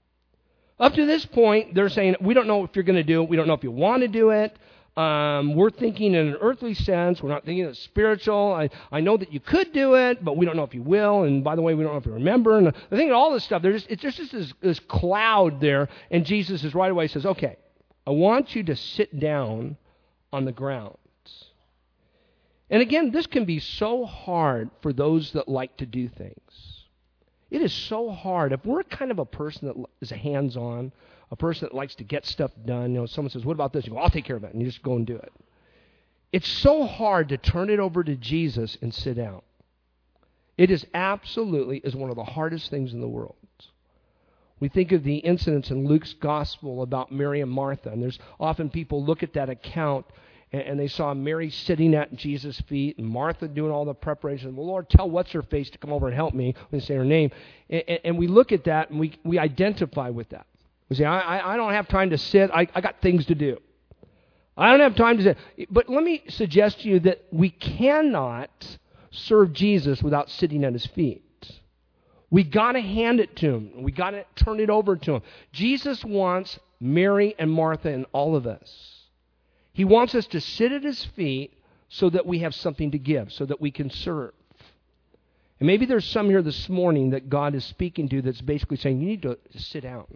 Up to this point, they're saying, we don't know if you're going to do it. We don't know if you want to do it. We're thinking in an earthly sense. We're not thinking it's spiritual. I know that you could do it, but we don't know if you will. And by the way, we don't know if you remember. And the thing, all this stuff, it's just this cloud there. And Jesus is right away says, okay, I want you to sit down on the ground. And again, this can be so hard for those that like to do things. It is so hard. If we're kind of a person that is hands-on, a person that likes to get stuff done, someone says, what about this? You go, I'll take care of it. And you just go and do it. It's so hard to turn it over to Jesus and sit down. It is one of the hardest things in the world. We think of the incidents in Luke's gospel about Mary and Martha, and there's often people look at that account and they saw Mary sitting at Jesus' feet and Martha doing all the preparation. Well, Lord, tell what's-her-face to come over and help me. We say her name. And we look at that and we identify with that. We say, I don't have time to sit. I got things to do. I don't have time to sit. But let me suggest to you that we cannot serve Jesus without sitting at his feet. We got to hand it to him. We got to turn it over to him. Jesus wants Mary and Martha and all of us. He wants us to sit at his feet so that we have something to give, so that we can serve. And maybe there's some here this morning that God is speaking to that's basically saying, you need to sit down.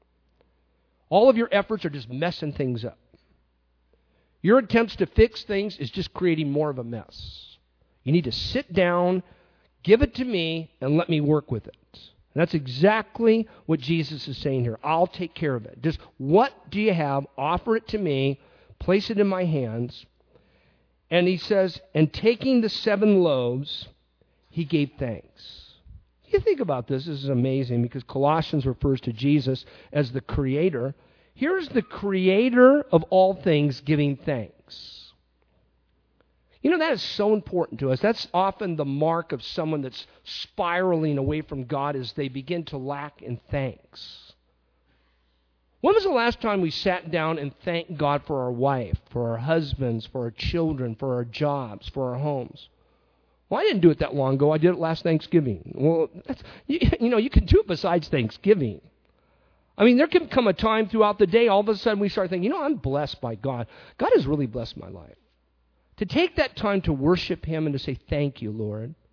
All of your efforts are just messing things up. Your attempts to fix things is just creating more of a mess. You need to sit down, give it to me, and let me work with it. And that's exactly what Jesus is saying here. I'll take care of it. Just what do you have? Offer it to me. Place it in my hands. And he says, and taking the 7 loaves, he gave thanks. You think about this. This is amazing because Colossians refers to Jesus as the creator. Here's the creator of all things giving thanks. That is so important to us. That's often the mark of someone that's spiraling away from God as they begin to lack in thanks. When was the last time we sat down and thanked God for our wife, for our husbands, for our children, for our jobs, for our homes? Well, I didn't do it that long ago. I did it last Thanksgiving. Well, you can do it besides Thanksgiving. I mean, there can come a time throughout the day, all of a sudden we start thinking, I'm blessed by God. God has really blessed my life. To take that time to worship him and to say, thank you, Lord.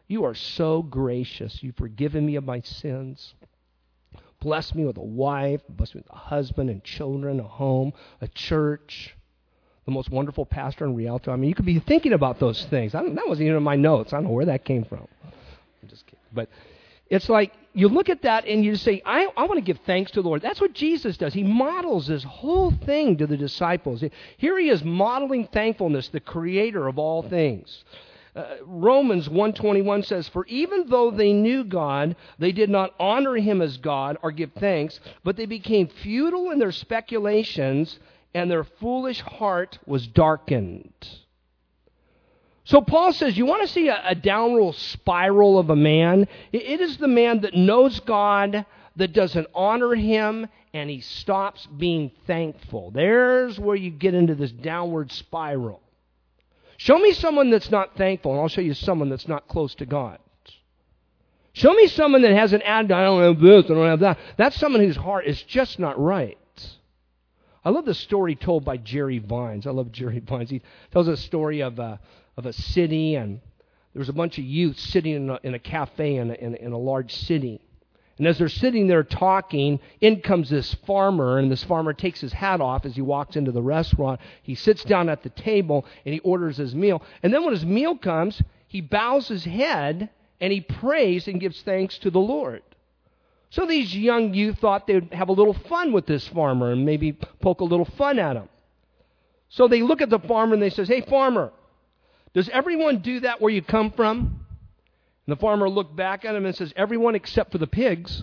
You are so gracious. You've forgiven me of my sins. Bless me with a wife, bless me with a husband and children, a home, a church, the most wonderful pastor in Rialto. I mean, you could be thinking about those things. That wasn't even in my notes. I don't know where that came from. I'm just kidding. But it's like you look at that and you say, I want to give thanks to the Lord. That's what Jesus does. He models this whole thing to the disciples. Here he is modeling thankfulness, the creator of all things. Romans 1:21 says, "For even though they knew God, they did not honor him as God or give thanks, but they became futile in their speculations, and their foolish heart was darkened." So Paul says, you want to see a downward spiral of a man? It is the man that knows God, that doesn't honor him, and he stops being thankful. There's where you get into this downward spiral. Show me someone that's not thankful, and I'll show you someone that's not close to God. Show me someone that has an attitude, I don't have this, I don't have that. That's someone whose heart is just not right. I love the story told by Jerry Vines. I love Jerry Vines. He tells a story of a city, and there was a bunch of youth sitting in a cafe in a large city. And as they're sitting there talking, in comes this farmer, and this farmer takes his hat off as he walks into the restaurant. He sits down at the table, and he orders his meal. And then when his meal comes, he bows his head, and he prays and gives thanks to the Lord. So these young youth thought they'd have a little fun with this farmer and maybe poke a little fun at him. So they look at the farmer, and they say, "Hey, farmer, does everyone do that where you come from?" And the farmer looked back at him and says, "Everyone except for the pigs."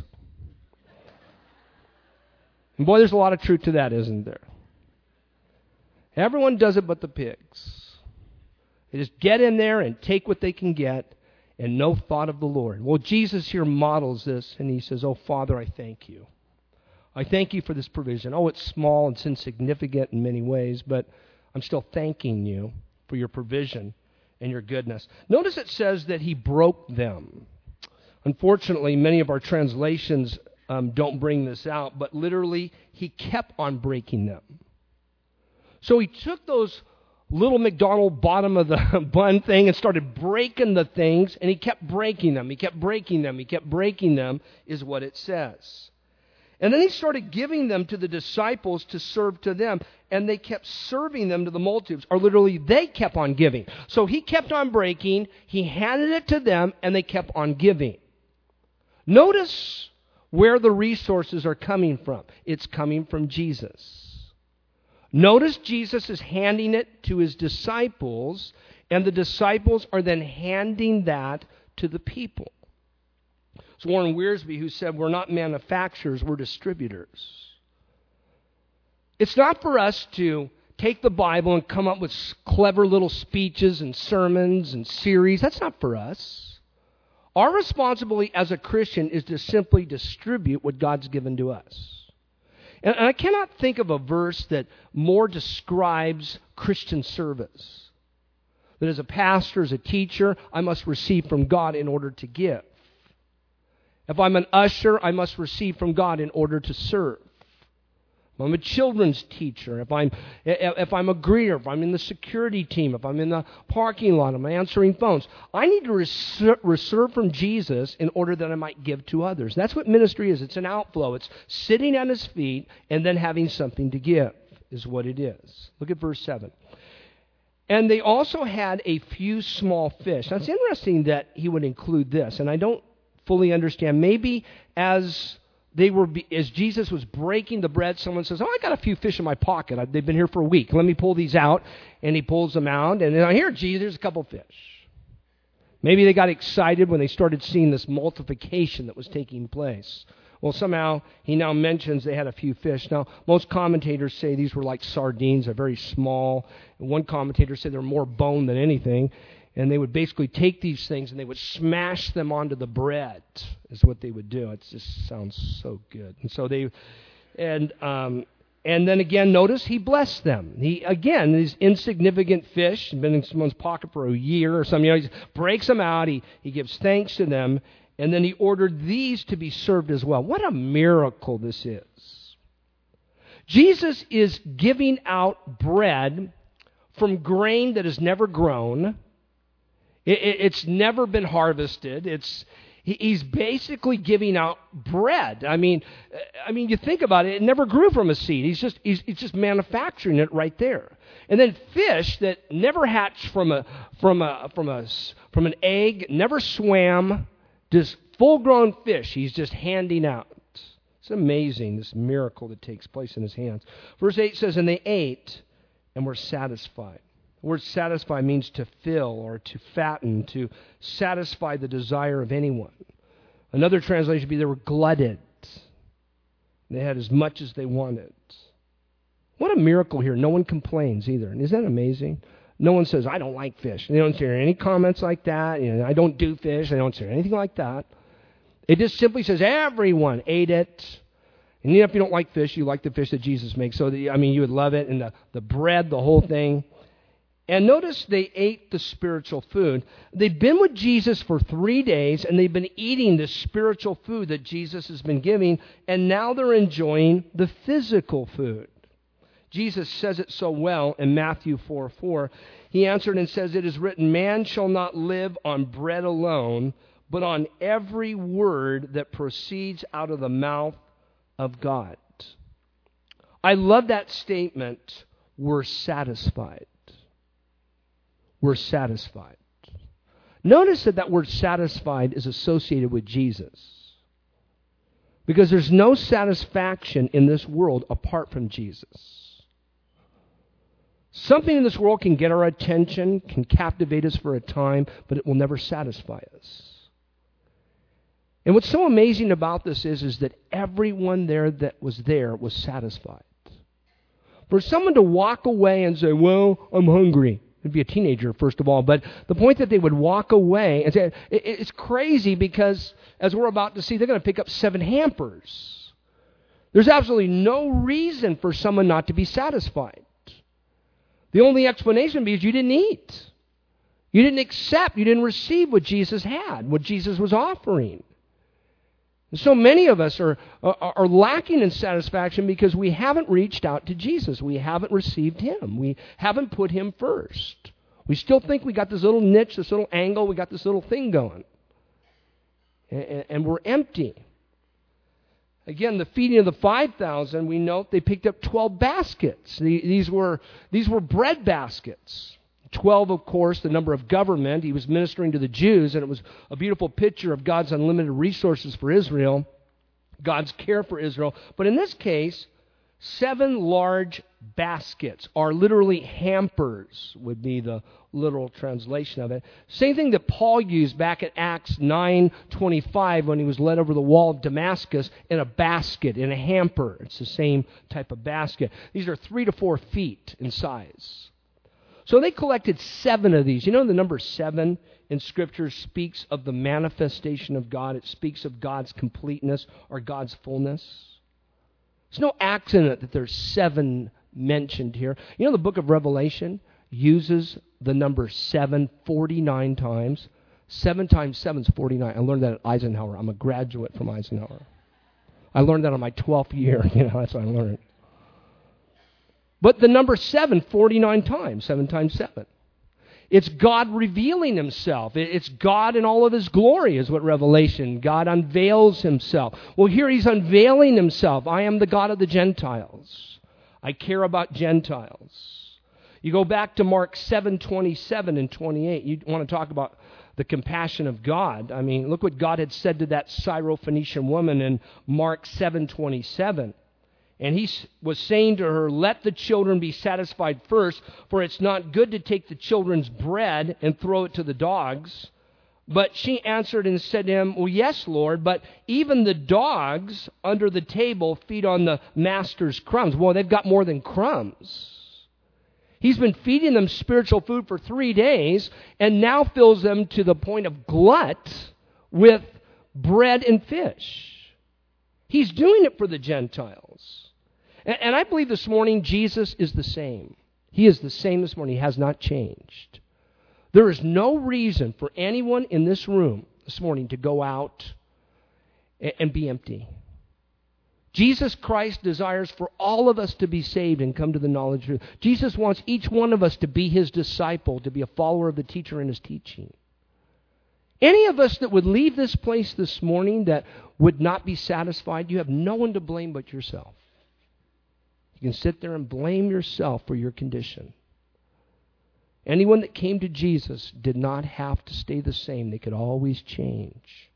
And boy, there's a lot of truth to that, isn't there? Everyone does it but the pigs. They just get in there and take what they can get and no thought of the Lord. Well, Jesus here models this, and he says, "Oh, Father, I thank you. I thank you for this provision. Oh, it's small, it's insignificant in many ways, but I'm still thanking you for your provision and your goodness." Notice it says that he broke them. Unfortunately, many of our translations don't bring this out, but literally, he kept on breaking them. So he took those little McDonald bottom of the bun thing and started breaking the things, and he kept breaking them. He kept breaking them. He kept breaking them, is what it says. And then he started giving them to the disciples to serve to them. And they kept serving them to the multitudes. Or literally, they kept on giving. So he kept on breaking. He handed it to them. And they kept on giving. Notice where the resources are coming from. It's coming from Jesus. Notice Jesus is handing it to his disciples. And the disciples are then handing that to the people. It's Warren Wiersbe who said, "We're not manufacturers, we're distributors." It's not for us to take the Bible and come up with clever little speeches and sermons and series. That's not for us. Our responsibility as a Christian is to simply distribute what God's given to us. And I cannot think of a verse that more describes Christian service. That as a pastor, as a teacher, I must receive from God in order to give. If I'm an usher, I must receive from God in order to serve. If I'm a children's teacher, if I'm a greeter, if I'm in the security team, if I'm in the parking lot, I'm answering phones, I need to receive from Jesus in order that I might give to others. That's what ministry is. It's an outflow. It's sitting at his feet and then having something to give is what it is. Look at verse 7. And they also had a few small fish. Now, it's interesting that he would include this, and I don't fully understand. Maybe as Jesus was breaking the bread, someone says, "Oh, I got a few fish in my pocket. They've been here for a week. Let me pull these out." And he pulls them out. And then, "Here, Jesus, there's a couple fish." Maybe they got excited when they started seeing this multiplication that was taking place. Well, somehow he now mentions they had a few fish. Now, most commentators say these were like sardines. They're very small. And one commentator said they're more bone than anything. And they would basically take these things and they would smash them onto the bread, is what they would do. It just sounds so good. And so and then again, notice he blessed them. These insignificant fish, been in someone's pocket for a year or something, he breaks them out, he gives thanks to them, and then he ordered these to be served as well. What a miracle this is. Jesus is giving out bread from grain that has never grown. It's never been harvested. He's basically giving out bread. I mean, you think about it. It never grew from a seed. He's just manufacturing it right there. And then fish that never hatched from an egg, never swam, just full-grown fish. He's just handing out. It's amazing, this miracle that takes place in his hands. Verse 8 says, "And they ate and were satisfied." The word satisfy means to fill or to fatten, to satisfy the desire of anyone. Another translation would be they were glutted. They had as much as they wanted. What a miracle here. No one complains either. And isn't that amazing? No one says, "I don't like fish." They don't hear any comments like that. "I don't do fish." They don't say anything like that. It just simply says everyone ate it. And even if you don't like fish, you like the fish that Jesus makes. So, you would love it. And the bread, the whole thing. And notice they ate the spiritual food. They've been with Jesus for 3 days, and they've been eating the spiritual food that Jesus has been giving, and now they're enjoying the physical food. Jesus says it so well in Matthew 4:4. He answered and says, "It is written, man shall not live on bread alone, but on every word that proceeds out of the mouth of God." I love that statement, "we're satisfied." We're satisfied. Notice that word satisfied is associated with Jesus. Because there's no satisfaction in this world apart from Jesus. Something in this world can get our attention, can captivate us for a time, but it will never satisfy us. And what's so amazing about this is that everyone there that was there was satisfied. For someone to walk away and say, "Well, I'm hungry." It'd be a teenager, first of all. But the point that they would walk away and say, it's crazy because, as we're about to see, they're going to pick up 7 hampers. There's absolutely no reason for someone not to be satisfied. The only explanation would be is you didn't eat. You didn't accept, you didn't receive what Jesus had, what Jesus was offering. And so many of us are lacking in satisfaction because we haven't reached out to Jesus. We haven't received Him. We haven't put Him first. We still think we got this little niche, this little angle, we got this little thing going. And we're empty. Again, the feeding of the 5,000, we note they picked up 12 baskets. These were bread baskets. 12, of course, the number of government. He was ministering to the Jews, and it was a beautiful picture of God's unlimited resources for Israel, God's care for Israel. But in this case, 7 large baskets, or literally hampers, would be the literal translation of it. Same thing that Paul used back at Acts 9:25 when he was led over the wall of Damascus in a basket, in a hamper. It's the same type of basket. These are 3 to 4 feet in size. So they collected 7 of these. You know, the number 7 in Scripture speaks of the manifestation of God. It speaks of God's completeness or God's fullness. It's no accident that there's 7 mentioned here. You know, the book of Revelation uses the number 7 49 times. 7 times 7 is 49. I learned that at Eisenhower. I'm a graduate from Eisenhower. I learned that on my 12th year. That's what I learned. But the number 7, 49 times, 7 times 7. It's God revealing Himself. It's God in all of His glory is what Revelation, God unveils Himself. Well, here He's unveiling Himself. I am the God of the Gentiles. I care about Gentiles. You go back to Mark 7:27 and 28. You want to talk about the compassion of God. I mean, look what God had said to that Syrophoenician woman in Mark 7:27. And He was saying to her, "Let the children be satisfied first, for it's not good to take the children's bread and throw it to the dogs." But she answered and said to Him, "Well, yes, Lord, but even the dogs under the table feed on the master's crumbs." Well, they've got more than crumbs. He's been feeding them spiritual food for 3 days and now fills them to the point of glut with bread and fish. He's doing it for the Gentiles. And I believe this morning Jesus is the same. He is the same this morning. He has not changed. There is no reason for anyone in this room this morning to go out and be empty. Jesus Christ desires for all of us to be saved and come to the knowledge of truth. Jesus wants each one of us to be His disciple, to be a follower of the teacher in His teaching. Any of us that would leave this place this morning that would not be satisfied, you have no one to blame but yourself. You can sit there and blame yourself for your condition. Anyone that came to Jesus did not have to stay the same. They could always change.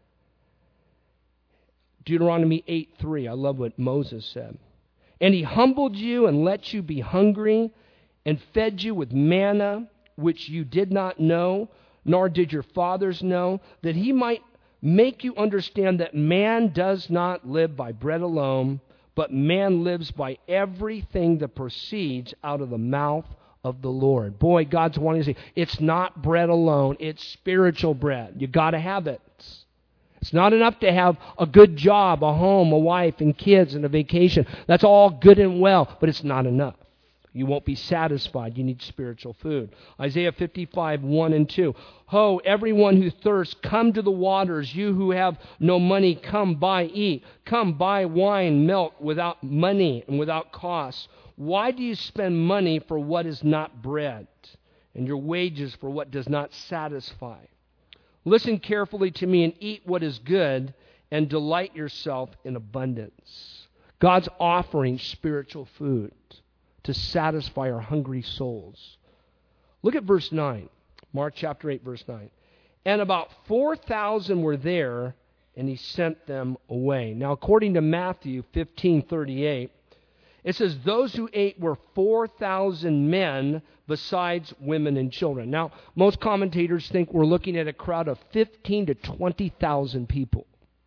Deuteronomy 8:3, I love what Moses said. And he humbled you and let you be hungry and fed you with manna, which you did not know, nor did your fathers know, that he might make you understand that man does not live by bread alone, but man lives by everything that proceeds out of the mouth of the Lord. Boy, God's wanting to say, it's not bread alone, it's spiritual bread. You got to have it. It's not enough to have a good job, a home, a wife, and kids, and a vacation. That's all good and well, but it's not enough. You won't be satisfied. You need spiritual food. Isaiah 55:1-2. Ho, everyone who thirsts, come to the waters. You who have no money, come buy, eat. Come buy wine, milk without money and without cost. Why do you spend money for what is not bread, and your wages for what does not satisfy? Listen carefully to me and eat what is good, and delight yourself in abundance. God's offering spiritual food to satisfy our hungry souls. Look at verse 9. Mark chapter 8, verse 9. And about 4,000 were there, and he sent them away. Now, according to Matthew 15:38, it says those who ate were 4,000 men besides women and children. Now, most commentators think we're looking at a crowd of 15,000 to 20,000 people.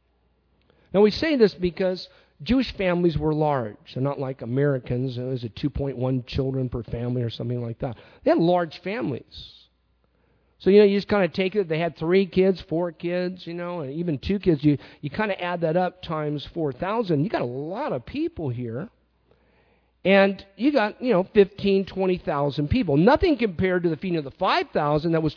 Now, we say this because Jewish families were large. They're not like Americans. It was 2.1 children per family or something like that. They had large families. So, you just kind of take it. They had 3 kids, 4 kids, and even 2 kids. You kind of add that up times 4,000. You got a lot of people here. And you got, 15,000, 20,000 people. Nothing compared to the feeding of the 5,000. That was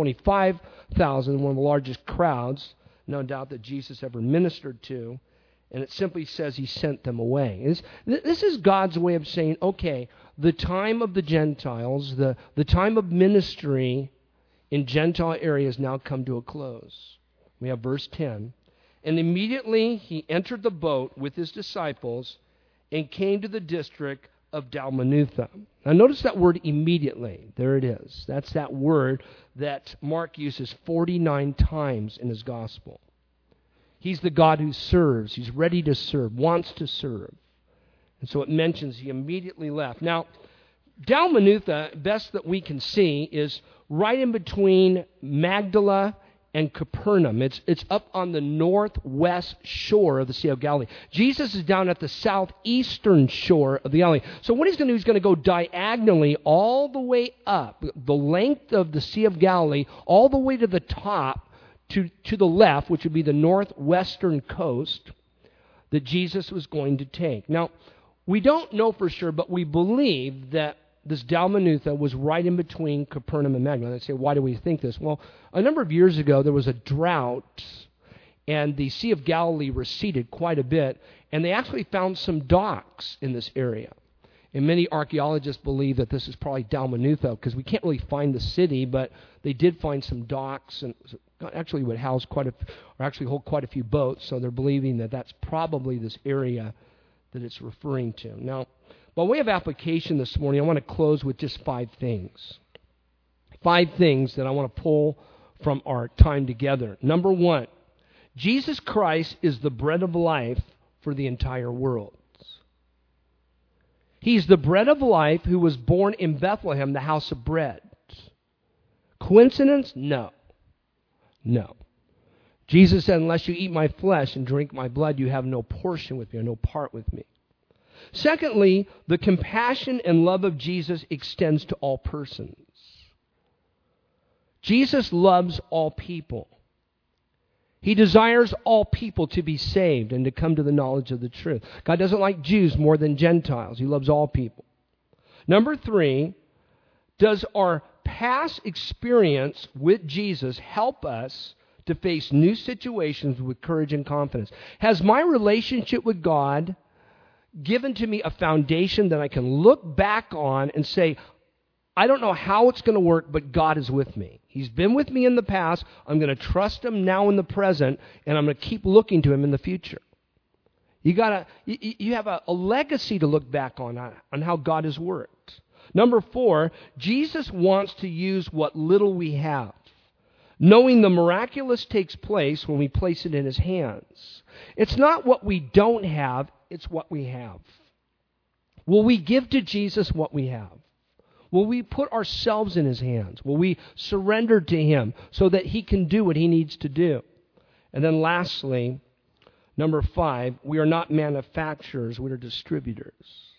25,000, one of the largest crowds, no doubt, that Jesus ever ministered to. And it simply says he sent them away. This is God's way of saying, okay, the time of the Gentiles, the time of ministry in Gentile areas now come to a close. We have verse 10. And immediately he entered the boat with his disciples and came to the district of Dalmanutha. Now notice that word immediately. There it is. That's that word that Mark uses 49 times in his gospel. He's the God who serves. He's ready to serve, wants to serve. And so it mentions he immediately left. Now, Dalmanutha, best that we can see, is right in between Magdala and Capernaum. It's up on the northwest shore of the Sea of Galilee. Jesus is down at the southeastern shore of the Galilee. So what he's going to do, he's going to go diagonally all the way up, the length of the Sea of Galilee, all the way to the top, to the left, which would be the northwestern coast that Jesus was going to take. Now, we don't know for sure, but we believe that this Dalmanutha was right in between Capernaum and Magdala. They say, why do we think this? Well, a number of years ago, there was a drought, and the Sea of Galilee receded quite a bit, and they actually found some docks in this area. And many archaeologists believe that this is probably Dalmanutha, because we can't really find the city, but they did find some docks, and actually would house hold quite a few boats, so they're believing that that's probably this area that it's referring to. Now, by way of application this morning, I want to close with just 5 things. 5 things that I want to pull from our time together. Number 1, Jesus Christ is the bread of life for the entire world. He's the bread of life who was born in Bethlehem, the house of bread. Coincidence? No. No. Jesus said, unless you eat my flesh and drink my blood, you have no portion with me or no part with me. Secondly, the compassion and love of Jesus extends to all persons. Jesus loves all people. He desires all people to be saved and to come to the knowledge of the truth. God doesn't like Jews more than Gentiles. He loves all people. Number 3, does our past experience with Jesus help us to face new situations with courage and confidence? Has my relationship with God given to me a foundation that I can look back on and say, I don't know how it's going to work, but God is with me. He's been with me in the past. I'm going to trust Him now in the present, and I'm going to keep looking to Him in the future. You have a legacy to look back on how God has worked. Number 4, Jesus wants to use what little we have, knowing the miraculous takes place when we place it in His hands. It's not what we don't have, it's what we have. Will we give to Jesus what we have? Will we put ourselves in His hands? Will we surrender to Him so that He can do what He needs to do? And then lastly, number 5, we are not manufacturers, we are distributors.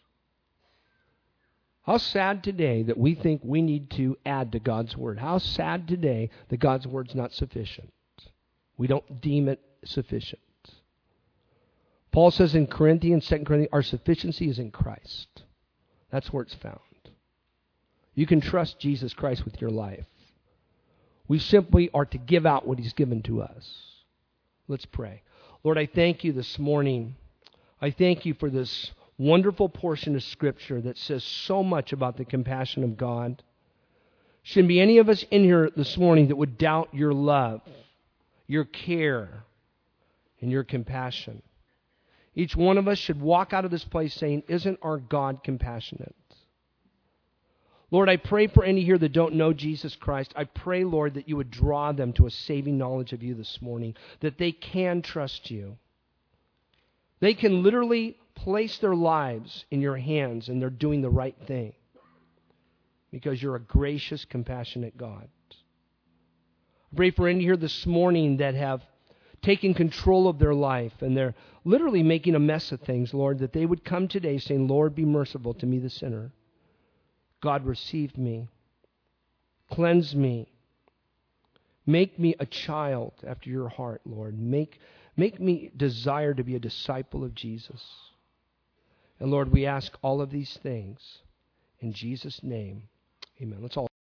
How sad today that we think we need to add to God's Word. How sad today that God's Word's not sufficient. We don't deem it sufficient. Paul says in Corinthians, 2 Corinthians, our sufficiency is in Christ. That's where it's found. You can trust Jesus Christ with your life. We simply are to give out what He's given to us. Let's pray. Lord, I thank You this morning. I thank You for this wonderful portion of Scripture that says so much about the compassion of God. Shouldn't be any of us in here this morning that would doubt Your love, Your care, and Your compassion. Each one of us should walk out of this place saying, isn't our God compassionate? Lord, I pray for any here that don't know Jesus Christ. I pray, Lord, that You would draw them to a saving knowledge of You this morning, that they can trust You. They can literally place their lives in Your hands and they're doing the right thing because You're a gracious, compassionate God. I pray for any here this morning that have taken control of their life and they're literally making a mess of things, Lord, that they would come today saying, Lord, be merciful to me, the sinner. God, receive me. Cleanse me. Make me a child after Your heart, Lord. Make me desire to be a disciple of Jesus. And Lord, we ask all of these things in Jesus' name. Amen. Let's all